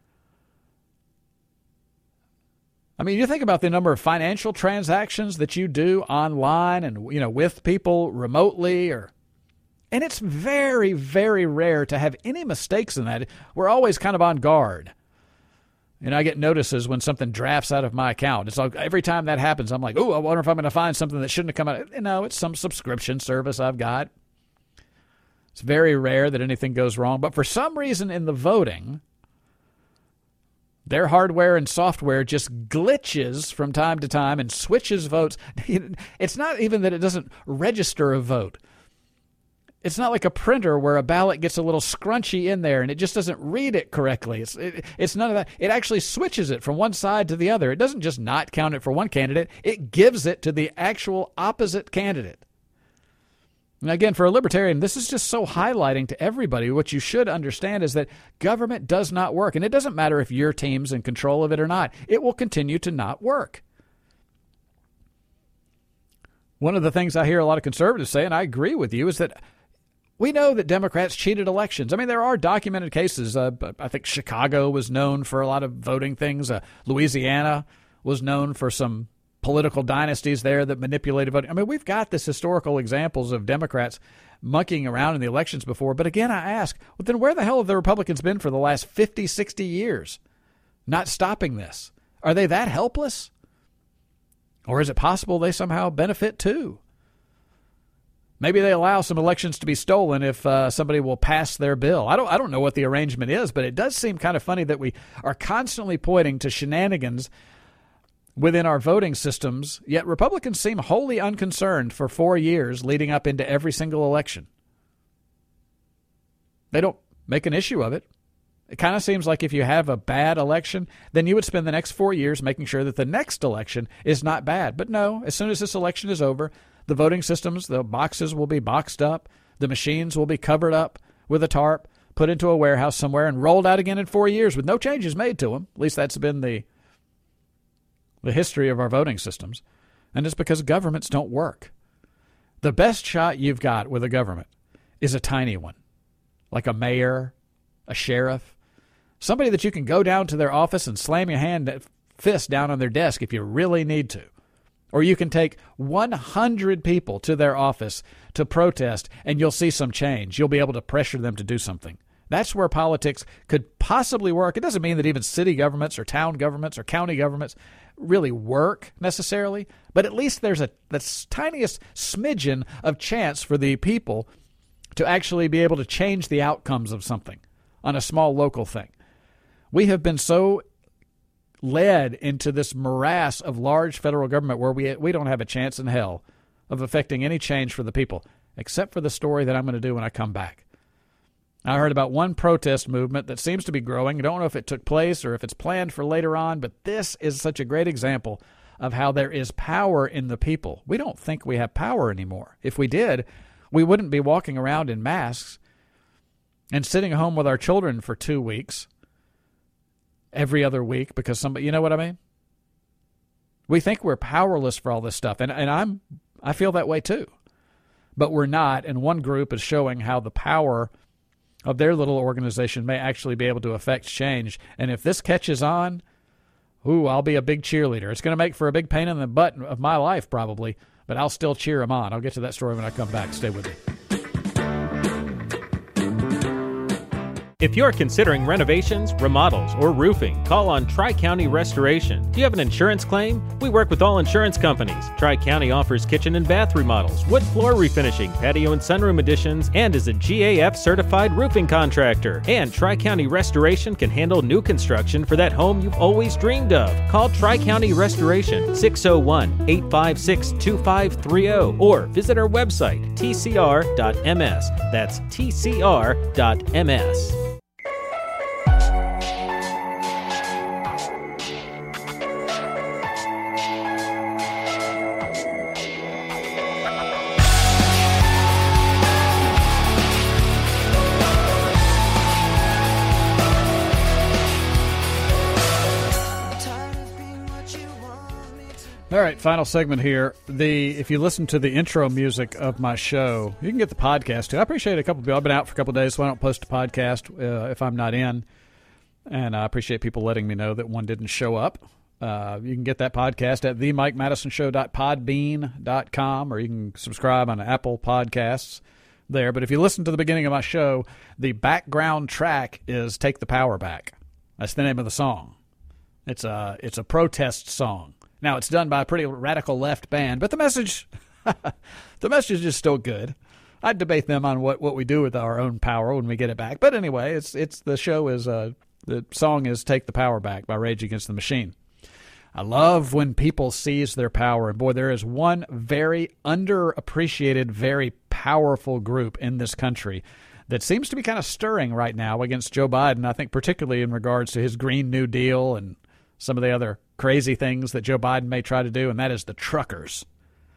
I mean, you think about the number of financial transactions that you do online and, you know, with people remotely, or, and it's very, very rare to have any mistakes in that. We're always kind of on guard. And I get notices when something drafts out of my account. It's like every time that happens, I'm like, oh, I wonder if I'm going to find something that shouldn't have come out. You know, it's some subscription service I've got. It's very rare that anything goes wrong. But for some reason in the voting, their hardware and software just glitches from time to time and switches votes. It's not even that it doesn't register a vote. It's not like a printer where a ballot gets a little scrunchy in there and it just doesn't read it correctly. It's it, it's none of that. It actually switches it from one side to the other. It doesn't just not count it for one candidate. It gives it to the actual opposite candidate. And again, for a libertarian, this is just so highlighting to everybody. What you should understand is that government does not work. And it doesn't matter if your team's in control of it or not. It will continue to not work. One of the things I hear a lot of conservatives say, and I agree with you, is that we know that Democrats cheated elections. I mean, there are documented cases. Uh, I think Chicago was known for a lot of voting things. Uh, Louisiana was known for some political dynasties there that manipulated voting. I mean, we've got this historical examples of Democrats monkeying around in the elections before. But again, I ask, well, then where the hell have the Republicans been for the last fifty, sixty years? Not stopping this. Are they that helpless? Or is it possible they somehow benefit too? Maybe they allow some elections to be stolen if uh, somebody will pass their bill. I don't I don't know what the arrangement is, but it does seem kind of funny that we are constantly pointing to shenanigans within our voting systems, yet Republicans seem wholly unconcerned for four years leading up into every single election. They don't make an issue of it. It kind of seems like if you have a bad election, then you would spend the next four years making sure that the next election is not bad. But no, as soon as this election is over, the voting systems, the boxes will be boxed up. The machines will be covered up with a tarp, put into a warehouse somewhere, and rolled out again in four years with no changes made to them. At least that's been the, the history of our voting systems. And it's because governments don't work. The best shot you've got with a government is a tiny one, like a mayor, a sheriff, somebody that you can go down to their office and slam your hand fist down on their desk if you really need to. Or you can take one hundred people to their office to protest, and you'll see some change. You'll be able to pressure them to do something. That's where politics could possibly work. It doesn't mean that even city governments or town governments or county governments really work necessarily, but at least there's a the tiniest smidgen of chance for the people to actually be able to change the outcomes of something on a small local thing. We have been so led into this morass of large federal government where we we don't have a chance in hell of affecting any change for the people, except for the story that I'm going to do when I come back. I heard about one protest movement that seems to be growing. I don't know if it took place or if it's planned for later on, but this is such a great example of how there is power in the people. We don't think we have power anymore. If we did, we wouldn't be walking around in masks and sitting home with our children for two weeks every other week because somebody, you know what I mean? We think we're powerless for all this stuff, and, and I'm I feel that way too. But we're not, and one group is showing how the power of their little organization may actually be able to affect change. And if this catches on, ooh, I'll be a big cheerleader. It's going to make for a big pain in the butt of my life probably, but I'll still cheer them on. I'll get to that story when I come back. Stay with me. If you're considering renovations, remodels, or roofing, call on Tri-County Restoration. Do you have an insurance claim? We work with all insurance companies. Tri-County offers kitchen and bath remodels, wood floor refinishing, patio and sunroom additions, and is a G A F-certified roofing contractor. And Tri-County Restoration can handle new construction for that home you've always dreamed of. Call Tri-County Restoration, six oh one, eight five six, two five three oh, or visit our website, T C R dot M S. That's T C R dot M S. All right, final segment here. The if you listen to the intro music of my show, you can get the podcast too. I appreciate a couple of people. I've been out for a couple of days, so I don't post a podcast uh, if I'm not in. And I appreciate people letting me know that one didn't show up. Uh, you can get that podcast at the mike madison show dot podbean dot com, or you can subscribe on Apple Podcasts there. But if you listen to the beginning of my show, the background track is Take the Power Back. That's the name of the song. It's a, it's a protest song. Now, it's done by a pretty radical left band, but the message the message is still good. I'd debate them on what, what we do with our own power when we get it back. But anyway, it's it's the show is uh, the song is "Take the Power Back" by Rage Against the Machine. I love when people seize their power. And boy, there is one very underappreciated, very powerful group in this country that seems to be kind of stirring right now against Joe Biden, I think particularly in regards to his Green New Deal and some of the other crazy things that Joe Biden may try to do, and that is the truckers.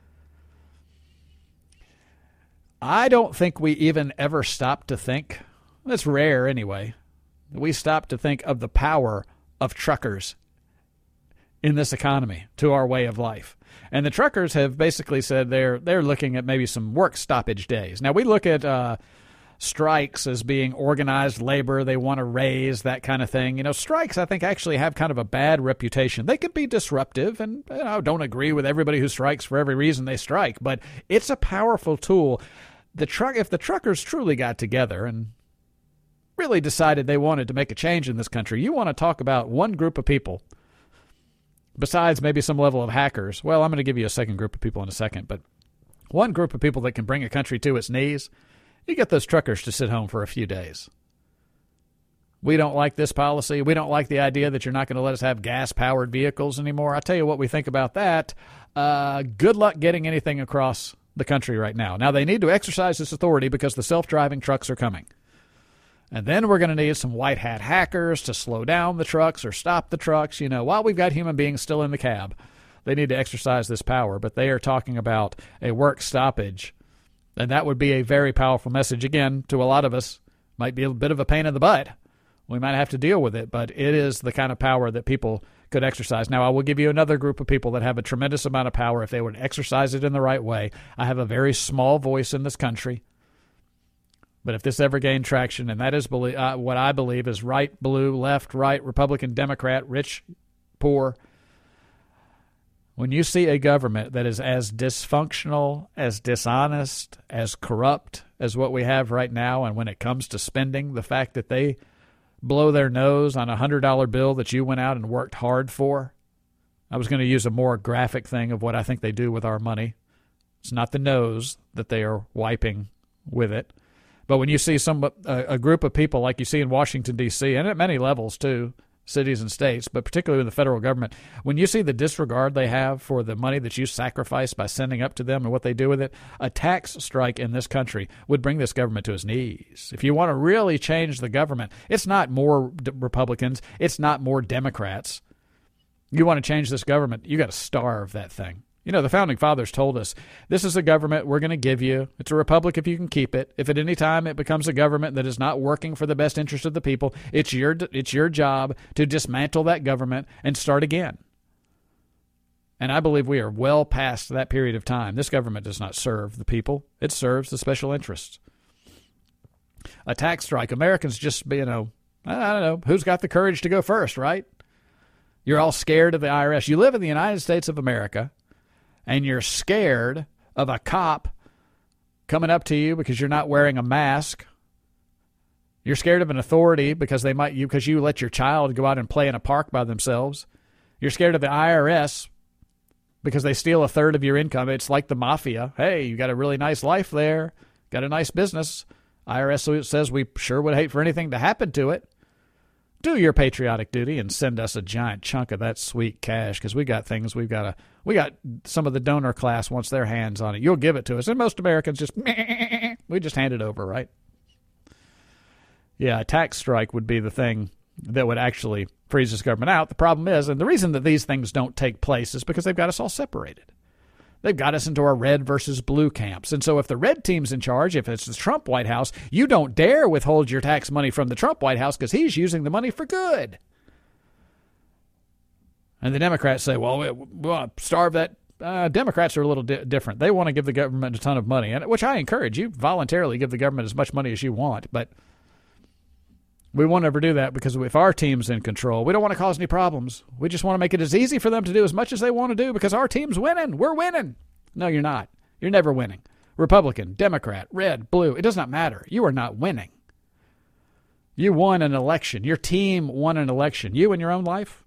I don't think we even ever stop to think, that's rare anyway, we stop to think of the power of truckers in this economy to our way of life. And the truckers have basically said they're they're looking at maybe some work stoppage days. Now, we look at uh, strikes as being organized labor. They want to raise that kind of thing. You know, strikes, I think, actually have kind of a bad reputation. They can be disruptive, and you know, don't agree with everybody who strikes for every reason they strike, but it's a powerful tool. The truck, if the truckers truly got together and really decided they wanted to make a change in this country, you want to talk about one group of people besides maybe some level of hackers. Well, I'm going to give you a second group of people in a second, but one group of people that can bring a country to its knees, you get those truckers to sit home for a few days. We don't like this policy. We don't like the idea that you're not going to let us have gas-powered vehicles anymore. I'll tell you what we think about that. Uh, good luck getting anything across the country right now. Now, they need to exercise this authority because the self-driving trucks are coming. And then we're going to need some white hat hackers to slow down the trucks or stop the trucks. You know, while we've got human beings still in the cab, they need to exercise this power. But they are talking about a work stoppage. And that would be a very powerful message. Again, to a lot of us, might be a bit of a pain in the butt. We might have to deal with it, but it is the kind of power that people could exercise. Now, I will give you another group of people that have a tremendous amount of power if they would exercise it in the right way. I have a very small voice in this country. But if this ever gained traction, and that is uh, what I believe is right, blue, left, right, Republican, Democrat, rich, poor, when you see a government that is as dysfunctional, as dishonest, as corrupt as what we have right now, and when it comes to spending, the fact that they blow their nose on a one hundred dollar bill that you went out and worked hard for, I was going to use a more graphic thing of what I think they do with our money. It's not the nose that they are wiping with it. But when you see some uh, a group of people like you see in Washington, D C, and at many levels too, cities and states, but particularly in the federal government, when you see the disregard they have for the money that you sacrifice by sending up to them and what they do with it, a tax strike in this country would bring this government to its knees. If you want to really change the government, it's not more Republicans, it's not more Democrats. You want to change this government, you got to starve that thing. You know, the Founding Fathers told us, this is a government we're going to give you. It's a republic if you can keep it. If at any time it becomes a government that is not working for the best interest of the people, it's your it's your job to dismantle that government and start again. And I believe we are well past that period of time. This government does not serve the people. It serves the special interests. A tax strike. Americans just, you know, I don't know, who's got the courage to go first, right? You're all scared of the I R S. You live in the United States of America, and you're scared of a cop coming up to you because you're not wearing a mask. You're scared of an authority because they might you because you let your child go out and play in a park by themselves. You're scared of the I R S because they steal a third of your income. It's like the mafia. Hey, you got a really nice life there, got a nice business. I R S says we sure would hate for anything to happen to it. Do your patriotic duty and send us a giant chunk of that sweet cash because we got things we've got to. We got some of the donor class wants their hands on it. You'll give it to us, and most Americans just we just hand it over, right? Yeah, a tax strike would be the thing that would actually freeze this government out. The problem is, and the reason that these things don't take place is because they've got us all separated. They've got us into our red versus blue camps. And so if the red team's in charge, if it's the Trump White House, you don't dare withhold your tax money from the Trump White House because he's using the money for good. And the Democrats say, well, we want to starve that. Uh, Democrats are a little di- different. They want to give the government a ton of money, and which I encourage. You voluntarily give the government as much money as you want, but we won't ever do that because if our team's in control, we don't want to cause any problems. We just want to make it as easy for them to do as much as they want to do because our team's winning. We're winning. No, you're not. You're never winning. Republican, Democrat, red, blue, it does not matter. You are not winning. You won an election. Your team won an election. You in your own life?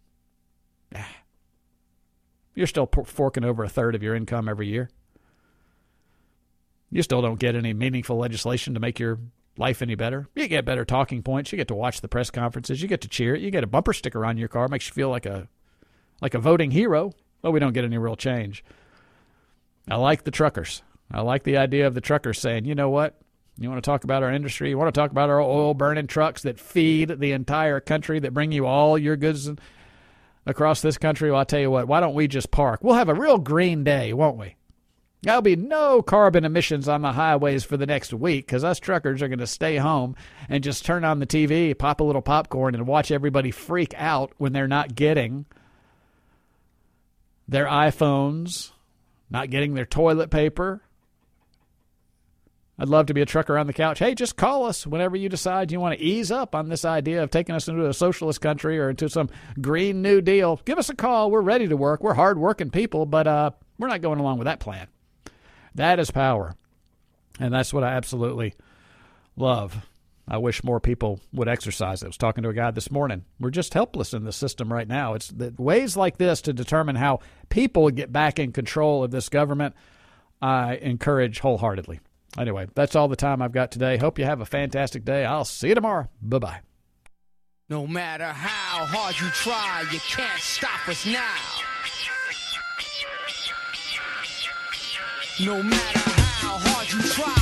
You're still forking over a third of your income every year. You still don't get any meaningful legislation to make your life any better. You get better talking points. You get to watch the press conferences. You get to cheer it. You get a bumper sticker on your car. Makes you feel like a like a voting hero. But we don't get any real change. I like the truckers. I like the idea of the truckers saying, you know what? You want to talk about our industry? You want to talk about our oil-burning trucks that feed the entire country, that bring you all your goods across this country? Well, I'll tell you what, why don't we just park? We'll have a real green day, won't we? There'll be no carbon emissions on the highways for the next week because us truckers are going to stay home and just turn on the T V, pop a little popcorn, and watch everybody freak out when they're not getting their iPhones, not getting their toilet paper. I'd love to be a trucker on the couch. Hey, just call us whenever you decide you want to ease up on this idea of taking us into a socialist country or into some Green New Deal. Give us a call. We're ready to work. We're hard-working people, but uh, we're not going along with that plan. That is power, and that's what I absolutely love. I wish more people would exercise it. I was talking to a guy this morning. We're just helpless in the system right now. It's the ways like this to determine how people get back in control of this government, I encourage wholeheartedly. Anyway, that's all the time I've got today. Hope you have a fantastic day. I'll see you tomorrow. Bye-bye. No matter how hard you try, you can't stop us now. No matter how hard you try.